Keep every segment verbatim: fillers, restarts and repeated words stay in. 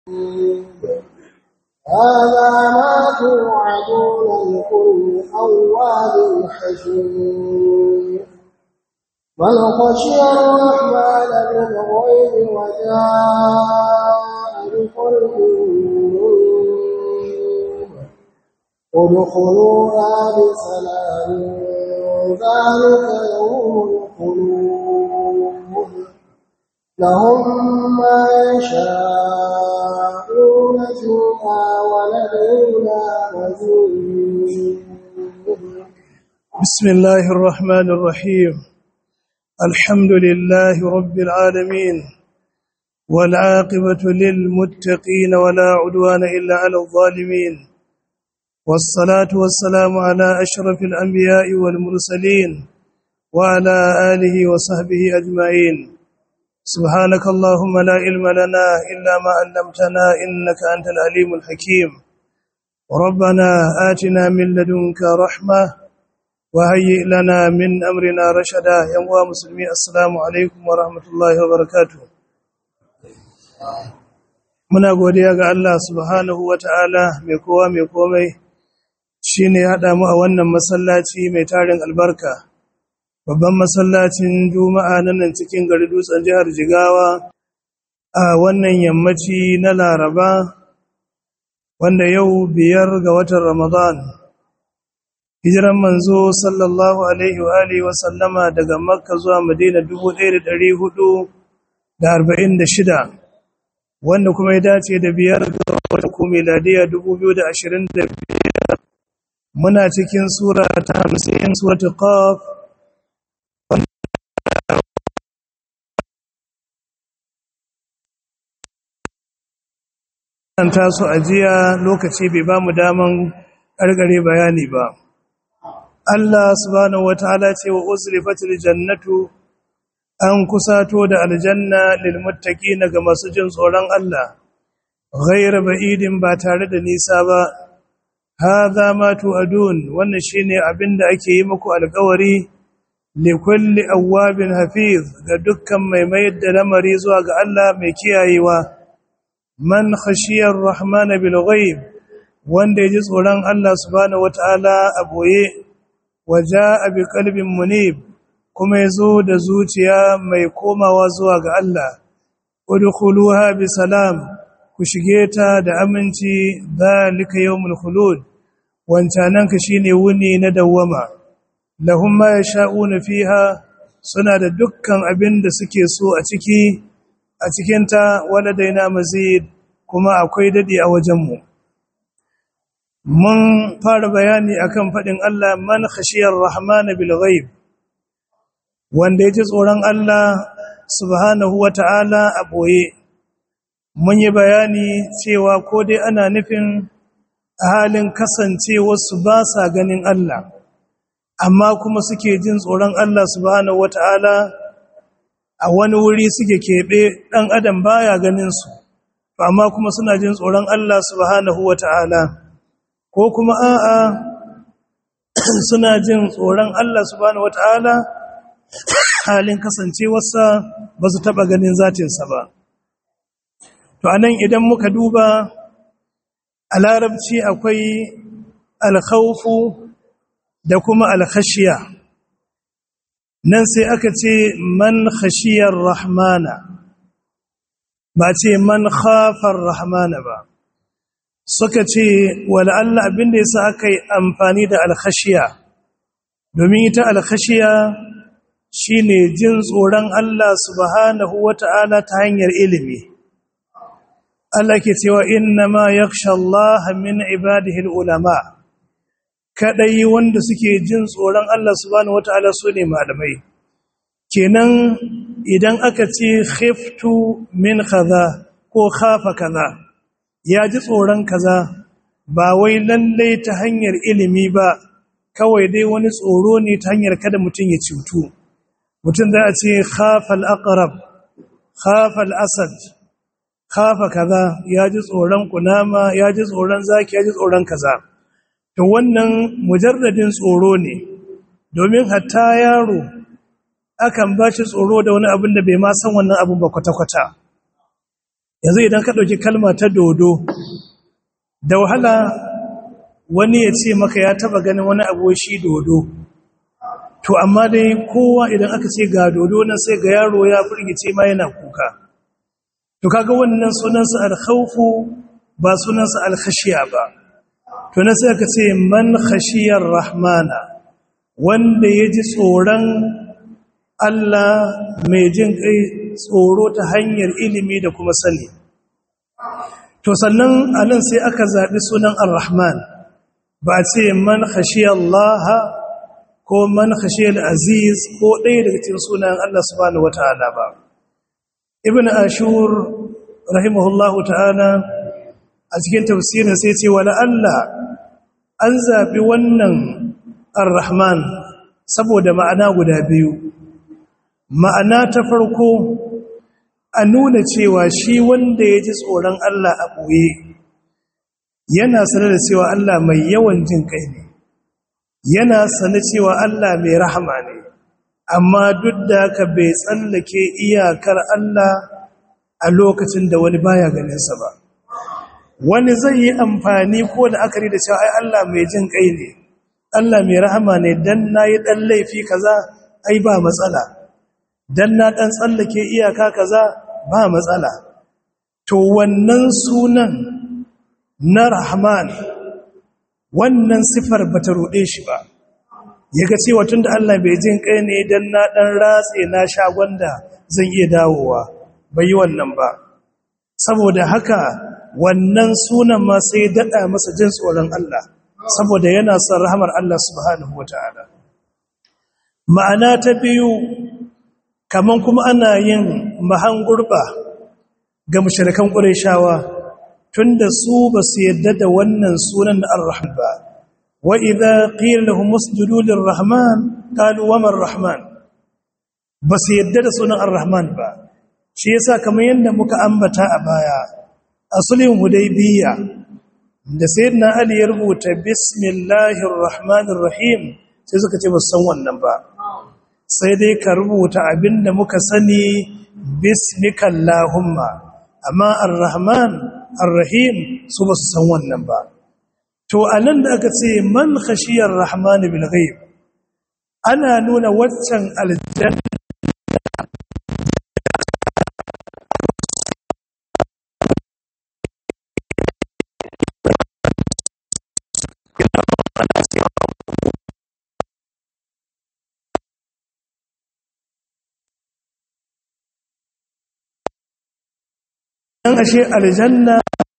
هذا ما توعدون لكل أواب حفيظ من خشي الرحمن بالغيب وجاء بقلب منيب ادخلوها بسلام ذلك يوم الخلود لهم ما يشاءون فيها ولدينا مزيد. بسم الله الرحمن الرحيم. الحمد لله رب العالمين والعاقبة للمتقين ولا عدوان إلا على الظالمين والصلاة والسلام على أشرف الأنبياء والمرسلين وعلى آله وصحبه أجمعين. سبحانك اللهم لا علم لنا إلا ما علمتنا إنك أنت العليم الحكيم. ربنا آتنا من لدنك رحمة وهيئ لنا من أمرنا رشدا. يا مسلمين السلام عليكم ورحمة الله وبركاته. muna godiya ga Allah subhanahu wataala mai kowa mai komai shine ya hada mu a wannan masallaci mai tarin albarka, babban masallacin Juma'a nan cikin garin Dutsen jihar Jigawa a wannan yammaci na Laraba wanda yau biyar ga watan Ramadan. Hijiran manzo sallallahu alaihi wa alihi wa sallama daga Makka zuwa Madina dubu ɗaya da ɗari hudu da arba'in da shida, wanda kuma ya dace da biyar ga watan miladiya dubu biyu da ashirin da biyar. Muna cikin sura ta hamsin, suratul Qaf. An taso ajiya lokaci bai ba mu daman ƙarƙare bayani ba. Allah subhanahu wataala ce wa uzlifatil jannatu, an kusato da aljanna lil muttaqina ga masu jin tsoron Allah, ghayra ba'idin ba tare da nisa ba. Hadha ma tu'adun, wannan shine abinda ake yi muku alƙawari, li kulli awwabin hafiz, ga dukkan mai mayar da lamari zuwa ga Allah mai kiyayewa. Man khashiyar rahmana bil ghaib, wanda yaji tsoron Allah subhanahu wataala a boye, waja'a bi qalbin munib, kuma yazo da zuciya mai komawa zuwa ga Allah. Udkhuluha bi salam, ku shige ta da aminci, zalika yawmul khulud, wancanan ka shine wuni na dawwama. Lahum ma yasha'una fiha, suna da dukkan abin da suke so a ciki a cikinta, waladaina mazid, kuma akwai dadi a wajenmu. Mun fara bayani akan faɗin Allah, man khashiyar rahmana bil ghaib, wanda yaji tsoron Allah subhanahu wata'ala a boye. Mun yi bayani cewa ko dai ana nufin a halin kasancewa su ba sa ganin Allah, amma kuma suke jin tsoron Allah subhanahu wata'ala. A wani wuri suke keɓe, ɗan adam baya ganin su, amma kuma suna jin tsoron Allah subhanahu wata'ala. Ko kuma a'a suna jin tsoron Allah subhanahu wata'ala halin kasancewarsa ba su taɓa ganin zatinsa ba. To anan idan muka duba a larabci akwai alkhawfu da kuma alkhashiya. Nan sai aka ce man khashiyar rahmana, ba ce man khafar rahmana ba. Suka ce wala Allah abinda yasa aka yi amfani da alkhashiya, domin ita alkhashiya shine jin tsoron Allah subhanahu wata'ala ta hanyar ilimi. Allah ke cewa innama yakhsha Allah min ibadihi ulama, kadai wanda suke jin tsoron Allah subhanahu wata'ala sune malamai. Kenan idan aka ce khiftu min kaza ko khafa kaza, ya ji tsoron kaza, ba wai lalle ta hanyar ilimi ba, kawai dai wani tsoro ne ta hanyar kada mutum ya cutu. Mutum da a ce khafa al-aqrab, khafa al-asad, khafa kaza, ya ji tsoron kunama, ya ji tsoron zaki, ya ji tsoron kaza. To wannan mujarradin tsoro ne, domin hatta yaro akan ba shi tsoro da wani abin da bai ma san wannan abin ba kwata-kwata. yanzu idan ka ɗauki kalma ta dodo da wahala wani ya ce maka ya taba ganin wani abu shi dodo to amma dai kowa idan aka ce ga dodo nan sai ga yaro ya firgice ma yana kuka to kaga wannan sunansa al-khawfu ba sunansa al-khashiya ba to na sai aka ce man khashiyar rahmana wanda ya ji tsoron Allah mai jin kai tsoro ta hanyar ilimi da kuma sani to sannan anan sai aka zabi sunan ar-rahman ba a ce man khashiyar Allah ko man khashiyar aziz ko ɗaya daga cikin sunan Allah subhanahu wataala ba ibn ashur rahimahullahu ta'ala a cikin tafsirin sai ce wala Allah an zabi wannan ar-rahman saboda ma'ana guda biyu ma'ana ta farko a nuna cewa shi wanda ya ji tsoron Allah a ɓoye yana sanar da cewa Allah mai yawan jin kai ne yana sanar cewa Allah mai rahama ne amma duk da haka bai tsallake iyakar Allah a lokacin da wani baya ganinsa ba wani zai yi amfani ko da akari da cewa ai Allah mai jin kai ne Allah mai rahama ne dan nayi dan laifi kaza ai ba matsala dan na dan tsallake iyaka kaza ba matsala to wannan sunan na rahman wannan sifar bata rude shi ba yaga cewa tunda Allah bai jin kai ne dan na dan ratse na shagonda zan iya dawowa bai yi wannan ba saboda haka wannan sunan ma sai dada masa jin tsoron Allah saboda yana son rahmar Allah subhanahu wataala ma'ana ta biyu kaman kuma ana yin mahangurba ga mushrikan qurayshawa tunda su basu yadda da wannan sunan ar-rahman ba wa idza qila lahum usjudu lir-rahman qalu wa man-rahman basu yadda da sunan ar-rahman ba shi yasa kamar yanda muka ambata a baya asulin hudaybiya da sayyidina ali ya rubuta bismillahir rahmanir rahim sai suka ce basu san wannan ba sai dai ka rubuta abinda muka sani bismikallahumma amma ar-rahman ar-rahim su basu san wannan ba to anan da aka ce man khashiyar rahman bil ghaib ana nuna waccan aljanna dan ashe aljanna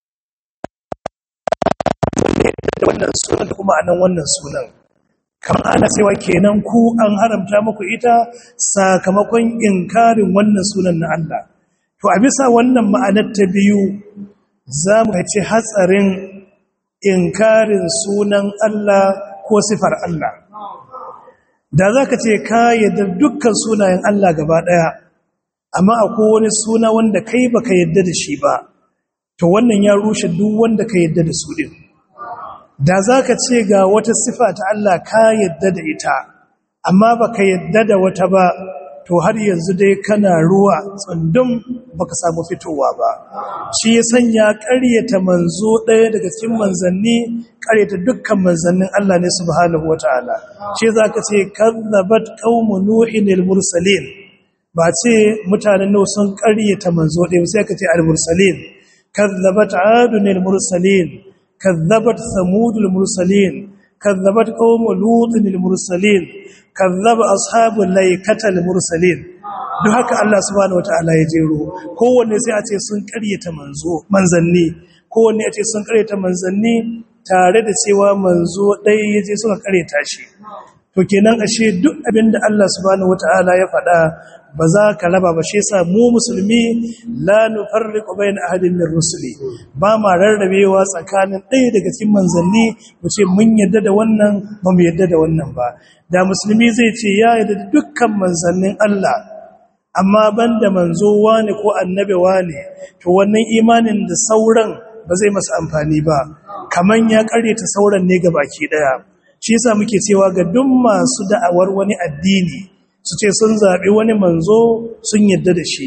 da wannan sunan da kuma anan wannan sunan kamar ana cewa kenan ku an haramta muku ita sakamakon inkarin wannan sunan na Allah to a bisa wannan ma'anar ta biyu za mu ci hatsarin inkarin sunan Allah ko sifar Allah da zaka ce ka yadda dukkan sunayen Allah gaba daya amma akwai wani suna wanda kai baka yadda da shi ba to wannan ya rushe duk wanda ka yadda da su din da zaka ce ga wata sifa ta Allah ka yadda da ita amma baka yadda da wata ba to har yanzu dai kana ruwa tsundum baka samu fitowa ba shi ya sanya ƙaryata manzo ɗaya daga cikin manzanni ƙaryata dukkan manzannin Allah ne subhanahu wataala shi zaka ce kazzabat qaumu nuhin al-mursalin ba ce mutanen nau sun ƙaryata manzo ɗaya sai ka ce al-mursalin kazzabat adun al-mursalin kazzabat samud al-mursalin kazzabat qaum lut al-mursalin kazzaba ashabul laikata al-mursalin duk haka Allah subhanahu wataala ya jero kowanne sai a ce sun ƙaryata manzo manzanni kowanne a ce sun ƙaryata manzanni tare da cewa manzo ɗaya yaje suka ƙaryata shi to kenan ashe duk abinda Allah subhanahu wataala ya faɗa ba za ka raba ba shi yasa mu musulmi la nufarriqu bayna ahadin min rusuli ba ma rarrabewa tsakanin ɗaya daga cikin manzanni mu ce mun yadda da wannan ba mu yadda da wannan ba da musulmi zai ce ya yadda da dukkan manzannin Allah amma banda manzo wane ko annabi wane to wannan imanin da sauran ba zai masa amfani ba kaman ya karyata sauran ne gabaki daya shi yasa muke cewa ga duk masu da'awar wani addini su ce sun zaɓi wani manzo sun yadda da shi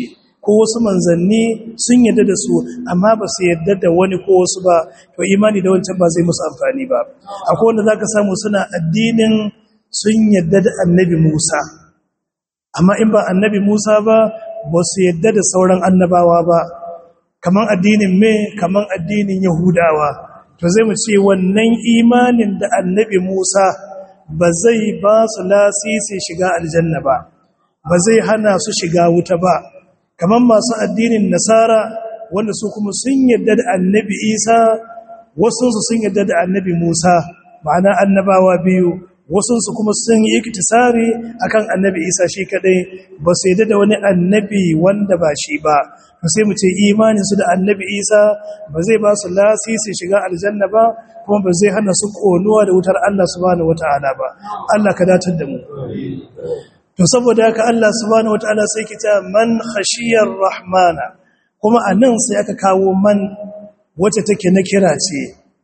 ko wasu manzanni sun yadda da su amma ba su yadda da wani ko wasu ba to imani da wancan ba zai musu amfani ba. Akwai wanda zaka samu suna addinin sun yadda da annabi Musa amma in ba annabi Musa ba ba su yadda da sauran annabawa ba, kaman addinin me kaman addinin Yahudawa. To zai mu ce wannan imanin da annabi Musa ba zai ba su lasisi shiga aljanna ba, ba zai hana su shiga wuta ba. Kaman masu addinin Nasara wanda su kuma sun yadda da annabi Isa, wasu su sun yadda da annabi Musa, ma'ana annabawa biyu, wasu su kuma sun yi iktisari akan annabi Isa shi kadai, ba su yadda da wani annabi wanda ba shi ba. To sai mu ce imanin su da annabi Isa ba zai ba su lasisi shiga aljanna ba, kuma ba zai hana su konuwa da wutar Allah subhanahu wataala ba. Allah ka datar da mu. To saboda haka Allah subhanahu wataala sai ki ta man khashiyar rahmana, kuma anan sai aka kawo man wacce take na kira ce,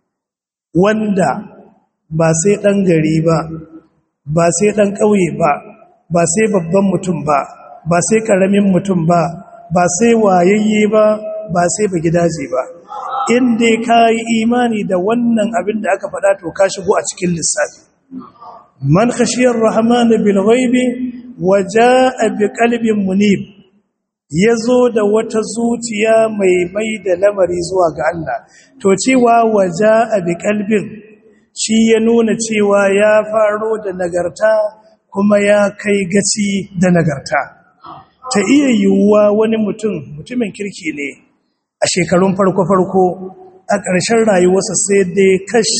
wanda ba sai dan gari ba, ba sai dan kauye ba, ba sai babban mutum ba, ba sai karamin mutum ba, ba sai wayayye ba, ba sai ba gidaje ba. In dai kai imani da wannan abin da aka faɗa to ka shigo a cikin lissafi. Man khashiyar rahmana bil ghaibi waja'a bi qalbin munib, yazo da wata zuciya mai mai da lamari zuwa ga Allah. To cewa waja'a bi qalbin shi ya nuna cewa ya faro da nagarta kuma ya kai gaci da nagarta. Ta iya yiwuwa wani mutum mutumin kirki ne a shekarun farko-farko, a ƙarshen rayuwarsa sai dai kash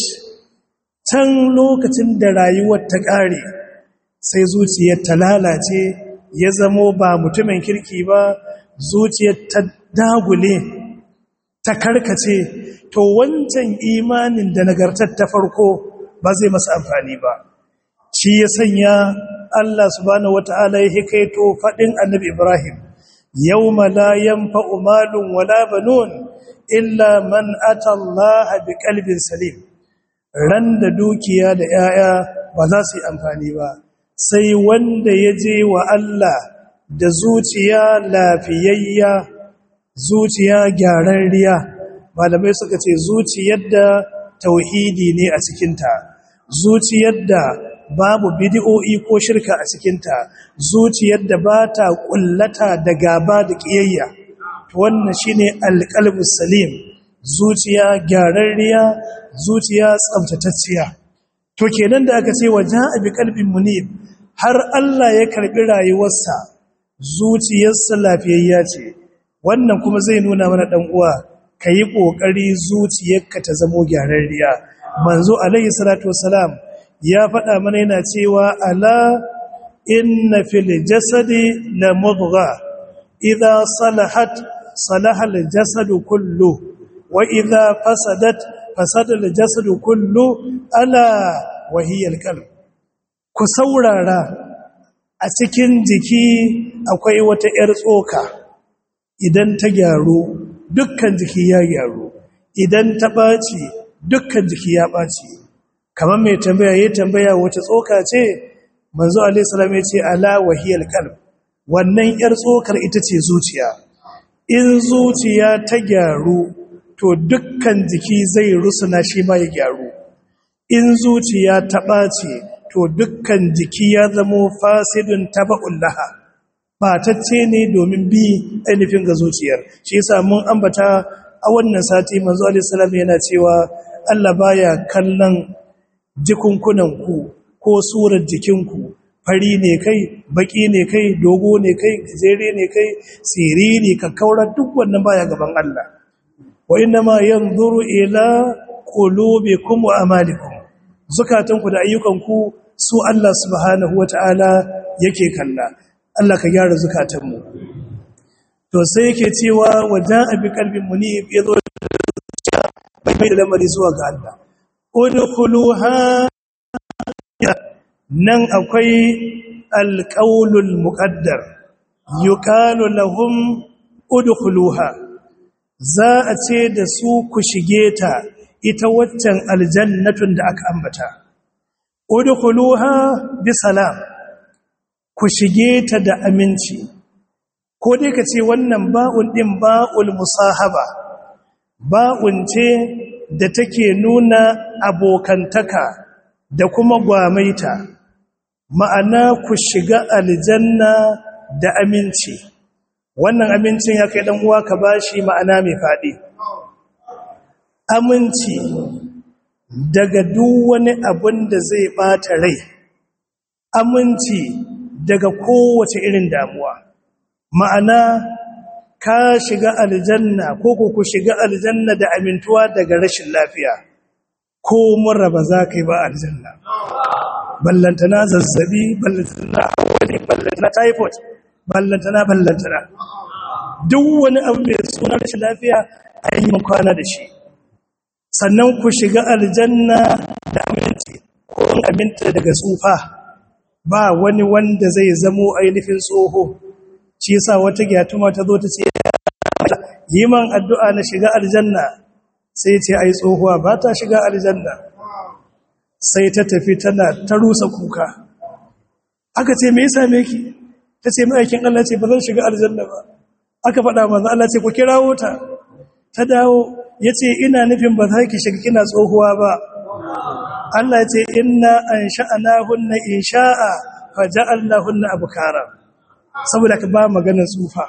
can lokacin da rayuwar ta ƙare sai zuciyar ta lalace, ya zamo ba mutumin kirki ba, zuciyar ta dagule ta karkace. To wancan imanin da nagartar ta farko ba zai masa amfani ba. Shi ya sanya Allah subhanahu wata'ala ya hikaito faɗin annabi Ibrahim, yawma la yanfa'u malun wala banun illa man ata Allah bi qalbin salim. Ran da dukiya da 'ya'ya ba za su yi amfani ba sai wanda ya je wa Allah da zuciya lafiyayya, zuciya gyararriya. Malamai suka ce zuciyar da tauhidi ne a cikinta, zuciyar da babu bid'o'i ko shirka a cikinta, zuciyar da ba ta kullata da gaba da kiyayya. Wannan shine alqalbus salim, zuciya gyararriya, zuciya tsaftatacciya. To kenan da aka ce waja'a bi qalbin munib, har Allah ya karbi rayuwarsa zuciyarsa lafiyayya ce. Wannan kuma zai nuna mana dan uwa kayi kokari zuciyarka ta zamo gyararriya. Manzo alaihi salatu wassalam ya faɗa mana yana cewa ala inna fil jasadi la mudgha idha salahat salaha al jasadu kullu wa idha fasadat fasada al jasadu kullu ala wa hiya al qalb. Ku saurara, a cikin jiki akwai wata yar tsoka, idan ta gyaru dukkan jiki ya gyaru, idan ta ɓaci dukkan jiki ya ɓaci. Kamar mai tambaya ya tambaya wata tsoka ce, manzo alaihi salam ya ce ala wahiyal qalb, wannan yar tsokar ita ce zuciya. In zuciya ta gyaru to dukkan jiki zai rusuna shi ma ya gyaru. In zuciya ta ɓaci to dukkan jiki ya zamo fasidun taba'un laha, batacce ne domin bi ainihin ga zuciyar. Shi yasa mun ambata a wannan sati manzo alaihi salam yana cewa Allah baya kallon jikunkunanku ko surar jikinku, fari ne kai, baki ne kai, dogo ne kai, gajere ne kai, siriri, kakkaura, duk wannan baya gaban Allah. Wa innama yanzuru ila qulubikum wa amalikum, zukatanku da ayyukanku su Allah subhanahu wata'ala yake kalla. Allah ka gyara zukatanmu. To sai yake cewa waja'a bi qalbin munib, yazo bai mai da lamari zuwa ga Allah. Udkhuluha, nan akwai alqaulul muqaddar, yuqalu lahum udkhuluha, za a ce da su ku shige ta ita waccan aljannatun da aka ambata. Udkhuluha bi salam, ku shige ta da aminci. ko dai ka ce wannan ba'un ɗin ba'ul musahaba, ba'un ce da take nuna abokantaka da kuma gwamaita, ma'ana ku shiga aljanna da aminci. Wannan amincin ya kai uwa ka bashi ma'ana mai faɗi. Aminci daga duk wani abin da zai ɓata rai, aminci daga kowace irin damuwa. Ma'ana ka shiga aljanna ko ku shiga aljanna da amintuwa daga rashin lafiya, ko mura ba za ka yi ba aljanna, ballantana zazzabi, ballantana wani, ballantana typhoid, ballantana ballantana duk wani abu mai suna rashin lafiya a yi kwana da shi. Sannan ku shiga aljanna da aminci, ko aminta daga tsufa, ba wani wanda zai zamo ainihin tsoho. Shi yasa wata gyatuma ta zo ta ce yi man addu'a na shiga aljanna, sai ce ai tsohuwa ba ta shiga aljanna. Sai ta tafi tana ta rusa kuka. Aka ce me yasa meki? Ta ce ma'aikin Allah ce ba zan shiga aljanna ba. Aka faɗa manzo Allah ce ku kirawo ta. Ta dawo yace ina nufin ba za ki shiga kina tsohuwa ba. Allah ya ce inna ansha'nahunna insha'a faja'alnahunna abkara. Saboda ka ba maganar tsufa,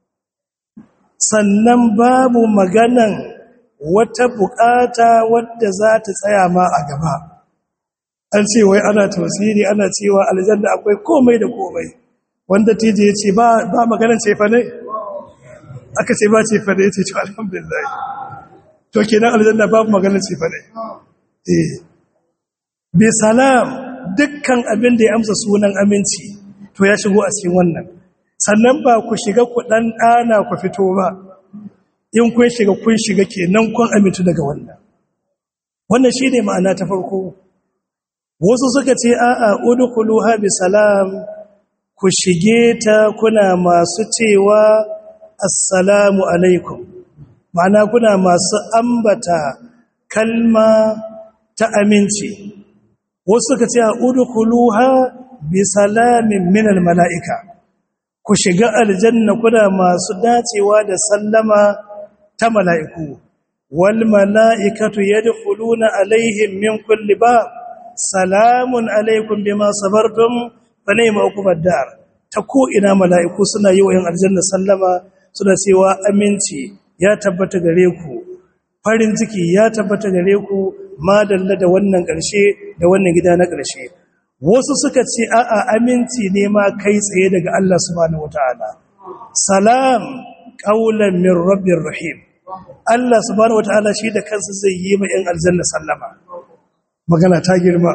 sannan babu maganan wata bukata wadda za ta tsaya ma a gaba. An ce wai ana tausiri, ana cewa aljanna akwai komai da komai, wanda tije ya ce ba maganan cefa ne? Aka ce ba cefa ne, ya ce to alhamdulillah, to kenan aljanna babu maganan cefa ne. eh bi salam, dukkan abin da ya amsa sunan aminci to ya shigo a cikin wannan. Sannan ba ku shiga ku dan dana ku fito ba, in kun shiga kun shiga kenan kun amintu daga wannan. Wannan shine ma'ana ta farko. Wasu suka ce a'a udkhuluha bi salam, ku shige ta kuna masu cewa assalamu alaikum, ma'ana kuna masu ambata kalma ta aminci. Wasu suka ce udkhuluha bi salamin minal mala'ika, ku shiga aljanna kuna masu dacewa da sallama ta mala'iku. Wal mala'ikatu yadkhuluna alaihim min kulli bab, salamun alaikum bima sabartum fa ni'ma uqbad dar. Ta ko ina mala'iku suna yi wa yan aljanna sallama, suna cewa aminci ya tabbata gare ku, farin ciki ya tabbata gare ku, madalla da wannan ƙarshe da wannan gida na ƙarshe. Wasu suka ce a'a aminci ne ma kai tsaye daga Allah subhanahu wataala. Salam qaulan min rabbir rahim. Allah subhanahu wataala shi da kansa zai yi ma yan aljanna sallama. Magana ta girma.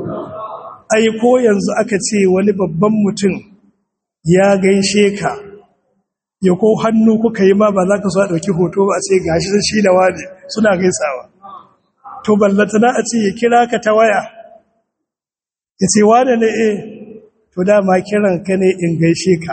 Ai ko yanzu aka ce wani babban mutum ya gaishe ka, ya ko hannu kuka yi ma ba za ka so a ɗauki hoto ba, a ce gashi shi da wani suna gaisawa. To ballatana a ce ya kira ka ta waya, ya ce wane ne eh, to dama kiran ka ne in gaishe ka.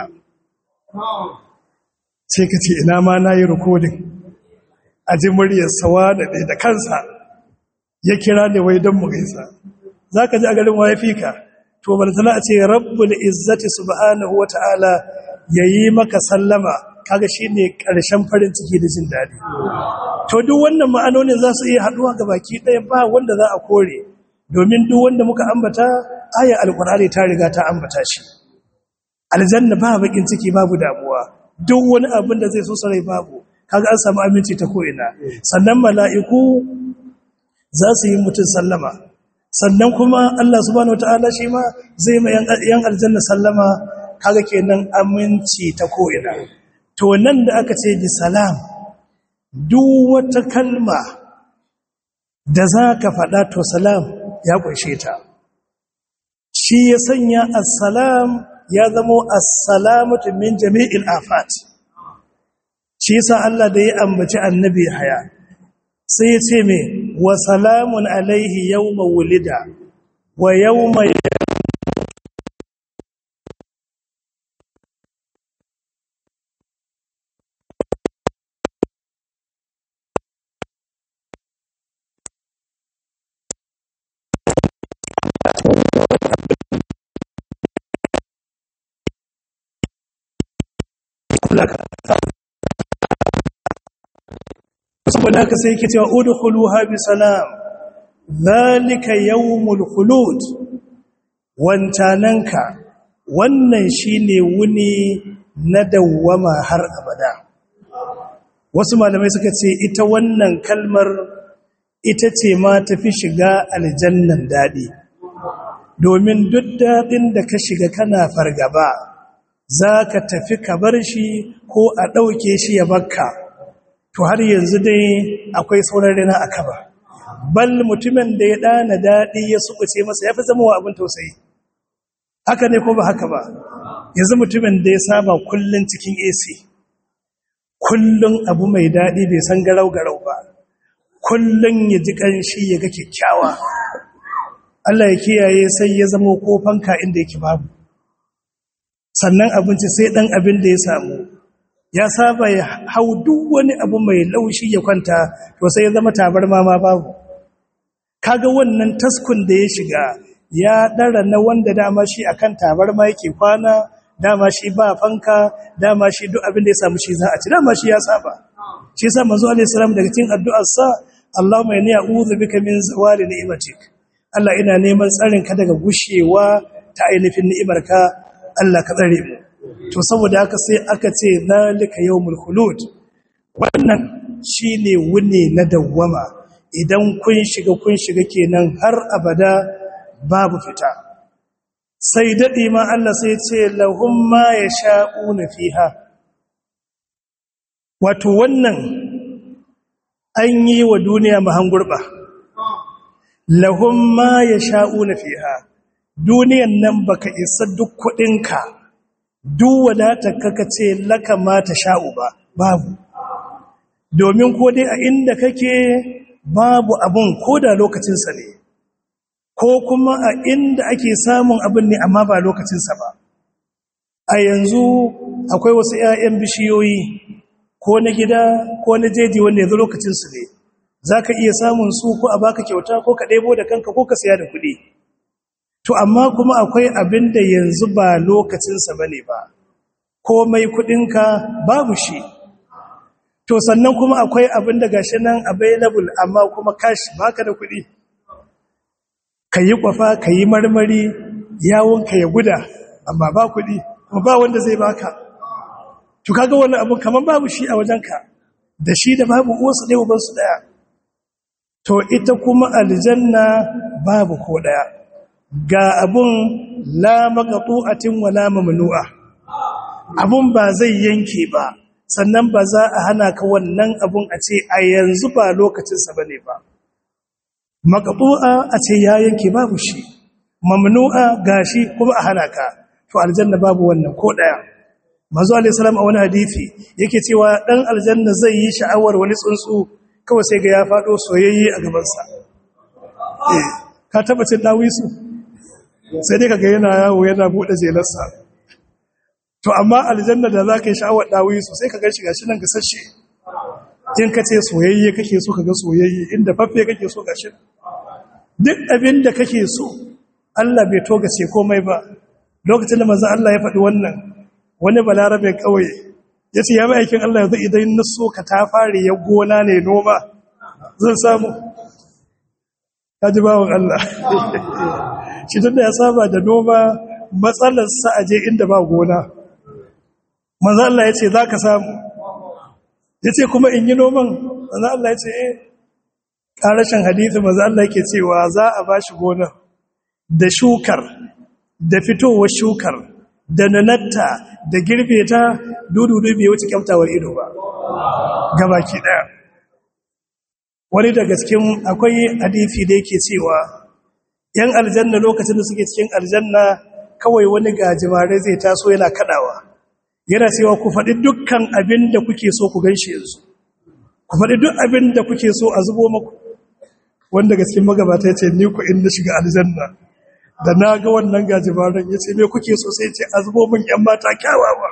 Sai ka ce ina ma na yi rikodin, a ji muryarsa wane ne da kansa ya kira ne wai don mu gaisa. Za ka ji a garin wa ya fi ka. To ballatana a ce rabbul izzati subhanahu wa ta'ala ya yi maka sallama, kaga shi ne ƙarshen farin ciki da jin daɗi. To duk wannan ma'anonin za su iya haɗuwa ga baki ɗaya, ba wanda za a kore, domin duk wanda muka ambata ayar alƙur'ani ta riga ta ambata shi. Aljanna ba bakin ciki, babu damuwa, duk wani abin da zai so sarai babu, kaga an samu aminci ta ko'ina. Sannan mala'iku za su yi mutum sallama, sannan kuma Allah subhanahu wataala shi ma zai ma yan aljanna sallama, kaga kenan aminci ta ko'ina. To nan da aka ce bi salam, duk wata kalma da za ka faɗa to salam ya ƙunshe ta. Shi ya sanya assalam ya zamo assalamatu min jami'il afat. Shi yasa Allah da ya ambaci annabi haya sai ya ce me wa salamun alaihi yawma wulida wa yawma Allah ka saboda haka sai yake cewa udkhuluha bi salam zalika yawmul khulud wancananka wannan shine wuni na dawwama har abada. Wasu malamai suka ce ita wannan kalmar ita ce ma tafi shiga aljannan dadi, domin duk dadin da ka shiga kana fargaba zaka tafi ka bar shi ko a dauke shi ya bakka, to har yanzu dai akwai sauran rina a kaba. Bal mutumin da ya dana dadi ya subuce masa yafi zama wa abin tausayi. Haka ne ko ba haka ba? Yanzu mutumin da ya saba kullun cikin A C, kullun abu mai dadi bai san garau garau ba, kullun ya ji kanshi ya ga kyakkyawa, Allah ya kiyaye sai ya zama ko fanka inda yake babu, sannan abinci sai dan abin da ya samu. Ya saba ya hau duk wani abu mai laushi ya kwanta, to sai ya zama tabarma ma babu. Kaga wannan taskun da ya shiga ya dara na wanda dama shi akan tabarma yake kwana, dama shi ba fanka, dama shi duk abin da ya samu shi za a ci, dama shi ya saba. Shi yasa manzo alaihi salam daga cikin addu'ar sa, Allahumma inni a'udhu bika min zawali ni'matik, Allah ina neman tsarin ka daga gushewa ta ainihin ni'imarka, Allah ka tsare mu. To saboda haka sai aka ce zalika yawmul khulud, wannan shine wuni na dawwama, idan kun shiga kun shiga kenan har abada babu fita. Sai dadi ma Allah sai ce lahum ma yasha'una fiha, wato wannan an yi wa duniya mahangurba. Lahum ma yasha'una fiha, duniyan nan baka isa duk kudinka duk wadatar kaka ce laka ma ta sha'u ba, babu. Domin ko dai a inda kake babu abun ko da lokacinsa ne, ko kuma a inda ake samun abin ne amma ba lokacinsa ba. A yanzu akwai wasu ‘ya'yan bishiyoyi ko na gida ko na jeji wanda yanzu lokacinsu ne, za ka iya samun su ko a baka kyauta ko ka ɗebo da kanka ko ka siya da kuɗi. To amma kuma akwai abin da yanzu ba lokacinsa ba ne ba, komai kuɗinka babu shi. To sannan kuma akwai abin da gashi nan available amma kuma cash baka da kuɗi. Ka yi kwafa, ka yi marmari, yawonka ya guda, amma ba kuɗi, kuma ba wanda zai baka. To kaga wannan abin kaman babu shi a wajenka, da shi da babu uwarsu ɗaya ubansu ɗaya. To ita kuma aljanna babu ko ɗaya. Ga abun la maqtu'atin wala mamnu'a, abun ba zai yanke ba, sannan ba za a hana ka wannan abun a ce a yanzu ba lokacin sa bane ba. Maqtu'a a ce ya yanke babu shi, mamnu'a gashi kuma a hana ka. To aljanna babu wannan ko daya. Manzo alaihi salam a wani hadisi yake cewa dan aljanna zai yi sha'awar wani tsuntsu kawai sai ga ya fado soyayye a gaban sa. Eh, ka taba cin dawisu? Sai dai kaga yana yawo yana bude jelarsa. To amma aljanna da zaka yi sha'awar dawi so sai kaga shiga shi nan gasashe. In ka ce soyayye kake so kaga soyayye, inda faffe kake so gashi. Duk abin da kake so Allah bai toga ce komai ba. Lokacin da manzon Allah ya faɗi wannan, wani balarabe kauye yace ya ba aikin Allah yanzu idan na so ka ta fare ya gona ne noma zan samu. Kaji bawon Allah. Shi tunda ya saba da noma, matsalar sa aje inda ba gona. Manzo Allah yace zaka samu. Yace kuma in yi noman, manzo Allah yace eh. Karashin hadisi manzo Allah yake cewa za a bashi gona da shukar, da fitowar shukar, da nanatta, da girbe ta dududu bai wuce kyautawar ido ba. Gabaki daya. Wani daga cikin akwai hadisi da yake cewa ‘yan aljanna lokacin da suke cikin aljanna kawai wani gajimare zai taso yana kadawa, yana cewa ku faɗi dukkan abin da kuke so ku ganshi yanzu, ku faɗi duk abin da kuke so a zubo maku. Wanda ga cikin magabata ya ce ni ku in na shiga aljanna da na ga wannan gajimaren ya ce me kuke so, sai ce a zubo min ‘yan mata kyawawa.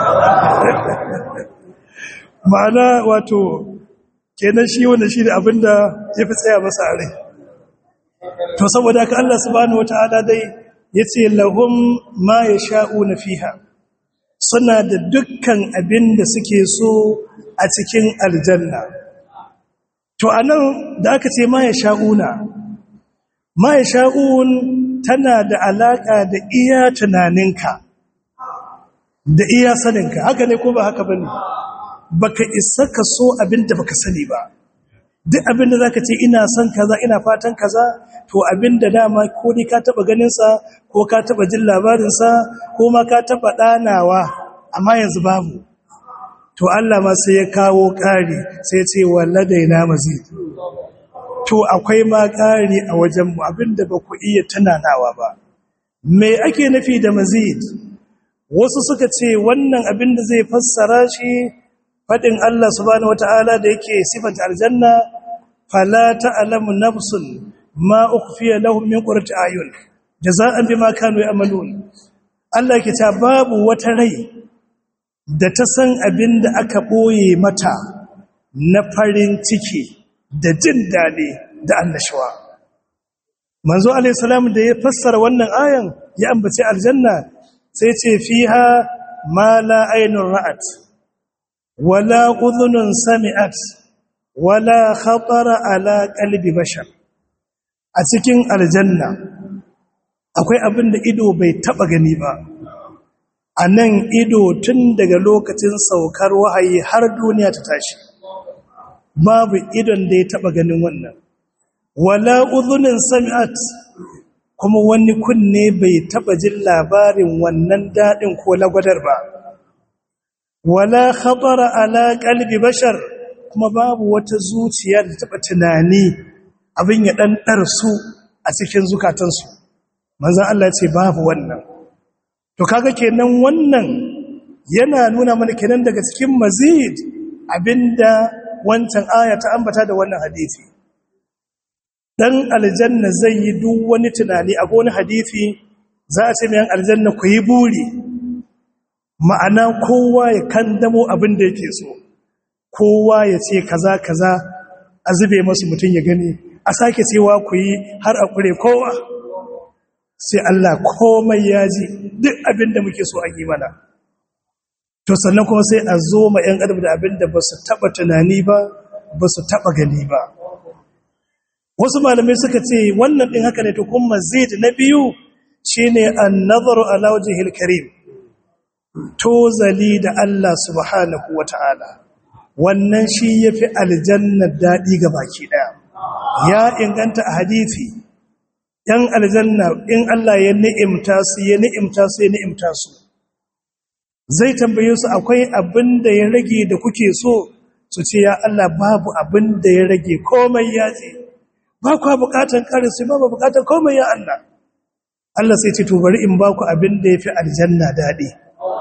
Ma'ana wato kenan shi wanda shi da abin da ya fi tsaya masa a rai. To saboda haka Allah subhanahu wataala dai yace lahum ma yasha'una fiha, suna da dukkan abin da suke so a cikin aljanna. To anan da aka ce ma ya sha'una, ma ya sha'un tana da alaka da iya tunaninka da iya saninka, haka ne ko ba haka bane? Baka isa ka so abin da baka sani ba. Duk abin da zaka ce ina son kaza ina fatan kaza, to abin da dama ko ni ka taba ganin sa ko ka taba jin labarin sa ko ma ka taba danawa amma yanzu babu. To Allah ma sai ya kawo ƙari sai ya ce walladaina mazid. To akwai ma ƙari a wajen mu abinda ba ku iya tunanawa ba. Me ake nufi da mazid? Wasu suka ce wannan abin da zai fassara shi fadin Allah subhanahu wataala da yake sifanta aljanna, fala ta'lamu nafsun ma ukhfiya lahum min qurrati ayun jaza'an bima kanu ya'malun. Allah yake ta babu wata rai da ta san abin da aka boye mata na farin ciki da jin dadi da annashuwa. Manzo alayhi salam da ya fassara wannan ayan ya ambace aljanna sai ce fiha ma la aynun ra'at wala udhunun sami'at wala khatara ala qalbi bashar. A cikin aljanna akwai abin da ido bai taba gani ba. Anan ido tun daga lokacin saukar wahayi har duniya ta tashi babu idon da ya taba ganin wannan. Wala udhunun sami'at, kuma wani kunne bai taba jin labarin wannan dadin ko lagwadar ba. Wala khatara ala qalbi bashar, kuma babu wata zuciya da taba tunani abin ya dan darsu a cikin zukatansu. Manzon Allah ce babu wannan. To kaga kenan wannan yana nuna mana kenan daga cikin mazid abinda wancan aya ta ambata da wannan hadisi. Dan aljanna zai yi duk wani tunani a wani hadisi za a ce mai aljanna ku yi buri, ma'ana kowa ya kandamo abin da yake so, kowa ya ce kaza kaza a zube masu mutum ya gani, a sake cewa ku yi har a kure kowa, sai Allah komai ya ji duk abin da muke so a yi mana. To sannan kuma sai a zo ma 'yan adam da abin da ba su taɓa tunani ba, ba su taɓa gani ba. Wasu malamai suka ce wannan ɗin haka ne, to kuma mazid na biyu shine an-nazaru ala wajhil karim, tozali da Allah subhanahu wata'ala. Wannan shi yafi aljanna dadi ga baki daya. Ya inganta a hadisi, yan aljanna in Allah ya ni'imta su ya ni'imta su ya ni'imta su, zai tambaye su akwai abin da ya rage da kuke so, su ce ya Allah babu abin da ya rage, komai ya ce ba ku bukatan karin su, ba ba bukatan komai ya Allah. Allah sai ce to bari in ba ku abin da yafi aljanna dadi.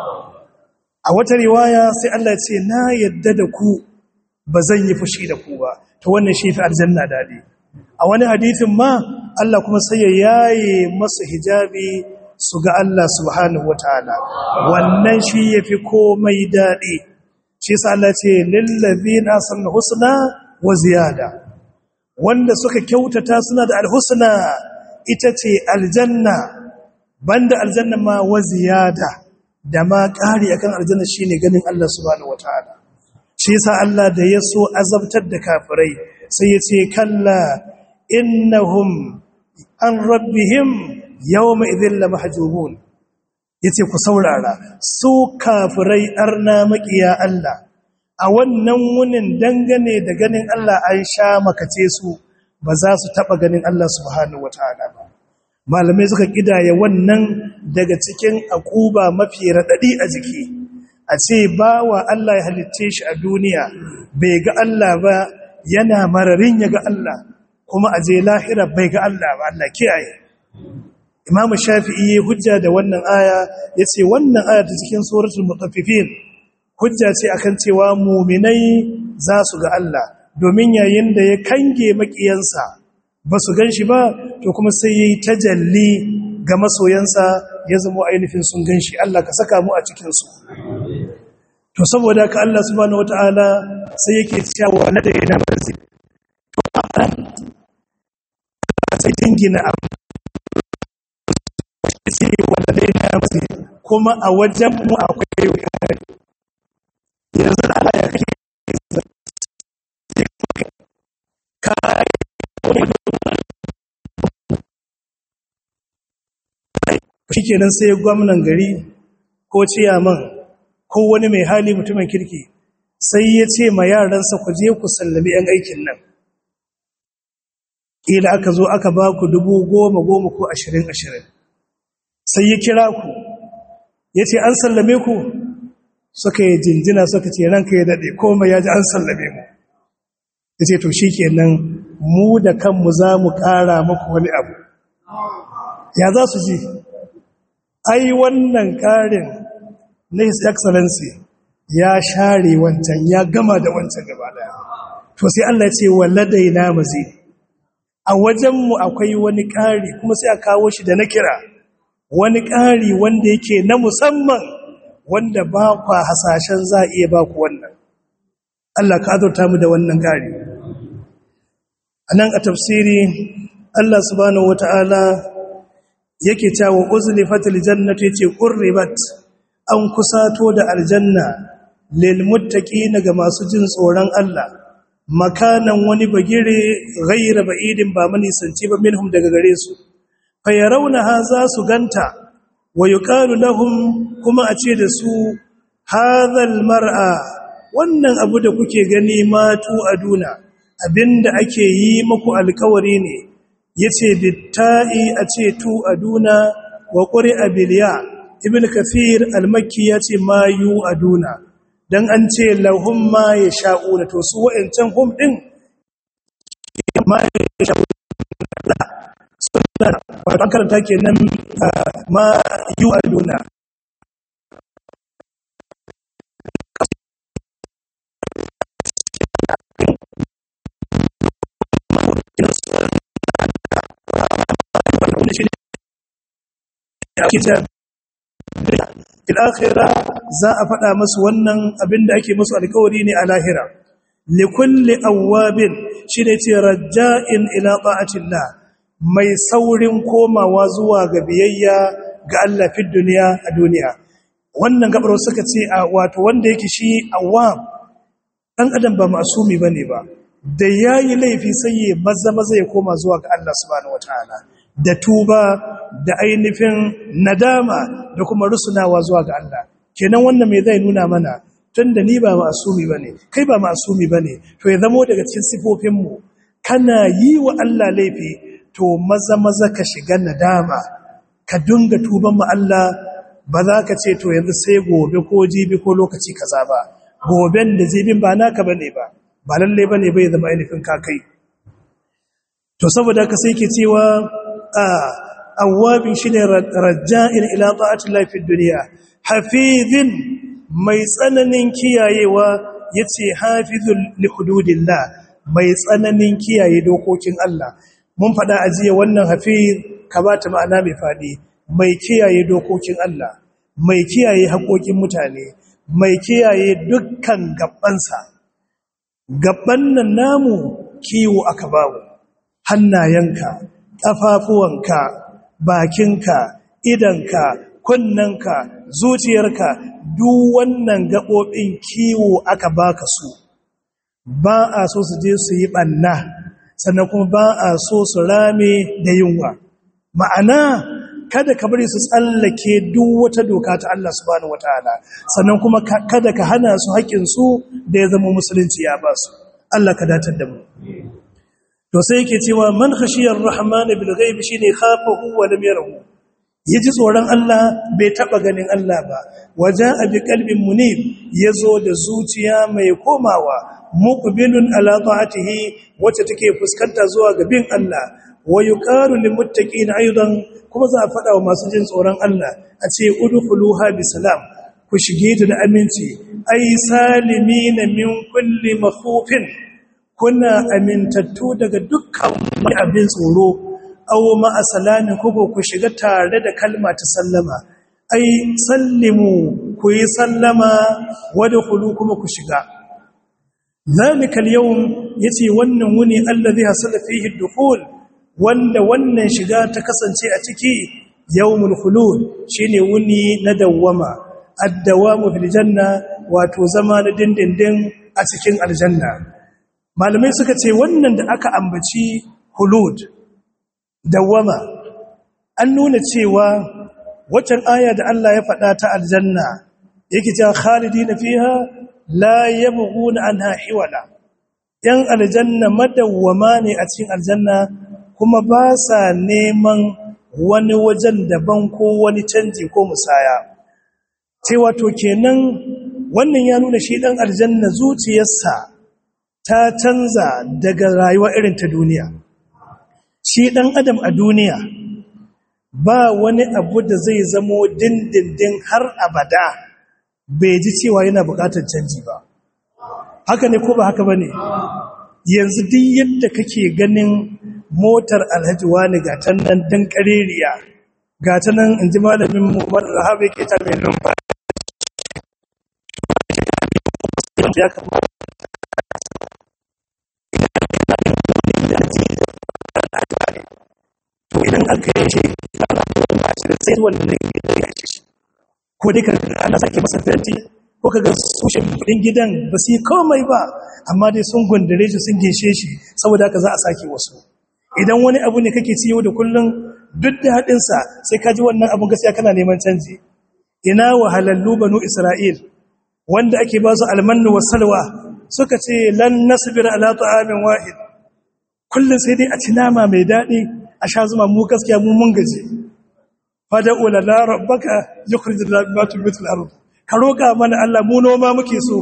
A wata riwaya sai Allah ya ce na yadda da ku ba zan yi fushi da ku ba, to wannan shi fi aljanna dadi. A wani hadisin ma Allah kuma sai ya yaye masu hijabi su ga Allah subhanahu wataala, wannan shi yafi komai dadi. Shi yasa Allah ce lil ladina sanna husna wa ziyada, wanda suka kyautata suna da alhusna, ita ce aljanna, banda aljanna ma wa ziyada, da ma ƙari akan aljanna shine ganin Allah subhanahu wataala. Shi yasa Allah da ya so azabtar da kafirai sai ya ce kalla innahum an rabbihim yawma idhil lamahjubun. Yace ku saurara, su kafirai arna makiya Allah a wannan wunin dangane da ganin Allah an sha makace su, ba za su taba ganin Allah subhanahu wataala ba. Malamai suka kidaya wannan daga cikin akuba mafi radadi a jiki, a ce bawa Allah ya halicce shi a duniya bai ga Allah ba, yana mararin ya ga Allah, kuma a je lahira bai ga Allah ba. Allah kiyaye. Imam Shafi'i hujja da wannan aya yace wannan aya ta cikin suratul mutaffifin hujja ce akan cewa mu'minai za su ga Allah, domin yayin da ya kange makiyansa ba su gan shi ba, to kuma sai ya yi tajalli ga masoyansa ya zama ainihin sun gan shi. Allah ka saka mu a cikinsu. To saboda ka Allah subhanahu wata'ala sai yake cewa na da yana marzi, to a sai dingina abu sai wanda dai na marzi, kuma a wajen mu akwai ƙari. Yanzu Allah ya kake kai shikenan sai gwamnan gari ko ciyaman ko wani mai hali mutumin kirki sai ya ce ma yaransa ku je ku sallami yan aikin nan, ila aka zo aka ba ku dubu goma goma ko ashirin ashirin, sai ya kira ku ya ce an sallame ku, suka yi jinjina suka ce ranka ya daɗe komai ya ji an sallame mu. Ya ce to shi kenan mu da kanmu za mu ƙara muku wani abu. Ya za su ji? Ai wannan ƙarin na His Excellency ya share wancan ya gama da wancan gaba daya. To sai Allah ya ce waladaina mazid. A wajenmu akwai wani ƙari kuma sai a kawo shi da na kira. Wani ƙari wanda yake na musamman wanda ba kwa hasashen za a iya ba ku wannan. Allah ka azurta mu da wannan ƙari. A nan a tafsiri Allah subhanahu wata'ala yake cewa uzlifatil jannatu yace qurribat an kusato da aljanna lil muttaqina ga masu jin tsoron Allah makanan wani bagire ghayra ba'idin ba mani sanci ba minhum daga gare su fa yarawnaha za su ganta wa yuqalu lahum kuma a ce da su hadhal mar'a wannan abu da kuke gani matu aduna abinda ake yi muku alƙawari ne yace bitta'i a ce tu aduna wa qur'a bilya ibn kathir al-makki yace ma yu aduna dan an ce lahum ma yasha'una to su wa'ancan hum din ma yasha'una sunna wa an karanta kenan ma yu aduna kitab fil akhirah za a faɗa musu wannan abinda ake musu alƙawari ne a lahira li kulli awwabin shine ce raja'in ila ta'atillah mai saurin komawa zuwa ga biyayya ga Allah fi duniya a duniya wannan gabar suka ce a wato wanda yake shi awwab dan adam ba masumi bane ba da yayi laifi sai ya maza maza ya koma zuwa ga Allah subhanahu wataala da tuba da ainihin nadama da kuma rusunawa zuwa ga Allah kenan wannan me zai nuna mana tunda ni ba masumi bane kai ba masumi bane to ya zamo daga cikin sifofin mu kana yi wa Allah laifi to maza maza ka shiga nadama ka dinga tuban mu Allah ba za ka ce to yanzu sai gobe ko jibi ko lokaci kaza ba goben da jibin ba naka bane ba ba lalle bane bai zama ainihin kakai to saboda ka sai ke cewa awwabin shine raja'in ila ta'atillahi fid dunya hafizin mai tsananin kiyayewa yace hafizul li hududillah mai tsananin kiyaye dokokin Allah mun fada ajiye wannan hafiz ka bata ma'ana mai fadi mai kiyaye dokokin Allah mai kiyaye haƙoƙin mutane mai kiyaye dukkan gabbansa gabban nan namu kiwo aka bawo hannayenka ƙafafuwanka, bakinka, idanka, kunnanka, zuciyarka, duk wannan gaɓoɓin kiwo aka baka su. Ba a so su je su yi ɓanna, sannan kuma ba a so su rame da yunwa. Ma'ana, kada ka bari su tsallake duk wata doka ta Allah subhanahu wata'ala, sannan kuma kada ka hana su haƙƙinsu da ya zama musulunci ya ba su. Allah ka datar da mu. To sai yake cewa man khashiyar rahman bil ghaib shine khafahu wa lam yarahu yaji tsoron Allah bai taba ganin Allah ba waja'a bi qalbin munib yazo da zuciya mai komawa muqbilun ala ta'atihi wacce take fuskanta zuwa ga bin Allah wa yuqaru lil muttaqin aidan kuma za a fada wa masu jin tsoron Allah a ce udkhuluha bi salam ku shige ta da aminci ay salimina min kulli makhufin kuna amintattu daga dukkan wani abin tsoro aw ma asalani kugo ku shiga tare da kalma ta sallama ai sallimu ku yi sallama wadkhulu kuma ku shiga zalika al-yawm yace wannan wuni allazi hasala fihi ad-dukhul wanda wannan shiga ta kasance a ciki yawmul khulud shine wuni na dawwama ad-dawamu fil janna wato zama na dindindin a cikin aljanna malamai suka ce wannan da aka ambaci khulud dawwama an nuna cewa waccan aya da Allah ya faɗa ta aljanna yake cewa khalidina fiha la yabghuna anha hiwala yan aljanna madawwama ne a cikin aljanna kuma ba sa neman wani wajen daban ko wani canji ko musaya cewa to kenan wannan ya nuna shi dan aljanna zuciyarsa ta canza daga rayuwa irin ta duniya shi dan adam a duniya ba wani abu da zai zamo dindindin har abada bai ji cewa yana bukatar canji ba haka ne ko ba haka bane yanzu duk yadda kake ganin motar alhaji wani ga ta nan dan kareriya ga ta nan inji malamin mu Rahabe ke ta mai numfa ya kamata to idan aka yi shi ana kuma shi sai wannan gidan ya ci ko dai kaga ana sake masa fenti ko kaga sushin kudin gidan ba su yi komai ba amma dai sun gundare shi sun gishe shi saboda haka za a sake wasu idan wani abu ne kake ciyo da kullun duk da hadin sa sai ka ji wannan abun gaskiya kana neman canji ina wahalallu banu isra'il wanda ake ba su almannu wasalwa suka ce lan nasbir ala ta'amin wahid kullun sai dai a ci nama mai dadi a sha zuma mu gaskiya mu mun gaje fada'u lana rabbaka yukhrij lana mimma tunbitu al-ard ka roka mana Allah mu noma muke so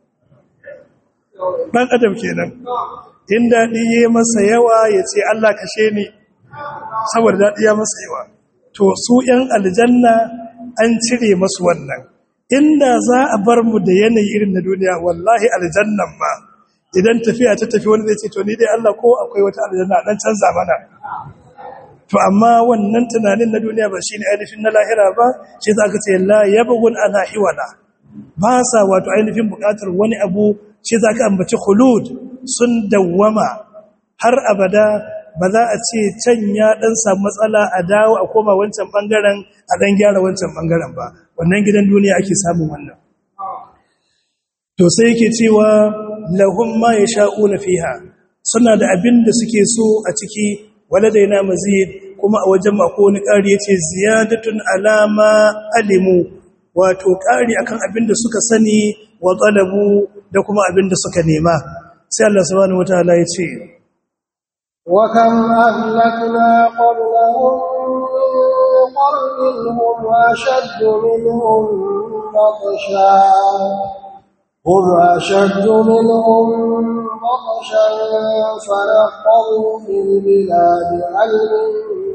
dan adam kenan in dadi yayi masa yawa yace Allah kashe ni saboda dadi ya masa yawa to su yan aljanna an cire masu wannan inda za a bar mu da yanayi irin na duniya wallahi aljannan ma idan tafiya ta tafi wani zai ce to ni dai Allah ko akwai wata aljanna dan canza mana to amma wannan tunanin na duniya ba shine ainihin na lahira ba shi za ka ce la yabghun ala hiwala ba sa wato ainihin bukatar wani abu shi za ka ambaci khulud sun dawwama har abada ba za a ce can ya dan samu matsala a dawo a koma wancan bangaren a dan gyara wancan bangaren ba wannan gidan duniya ake samun wannan to sai yake cewa lahum ma yasha'una fiha suna da abin da suke so a ciki waladaina mazid kuma a wajen mako wani ƙari yace ziyadatun alama alimu wato ƙari akan abin da suka sani wa talabu da kuma abin da suka nema sai Allah subhanahu wataala yace wa kam ahlakna qablahum qarnin hum ashaddu minhum batsha هم أشد منهم بطشا فنقروا في البلاد هل من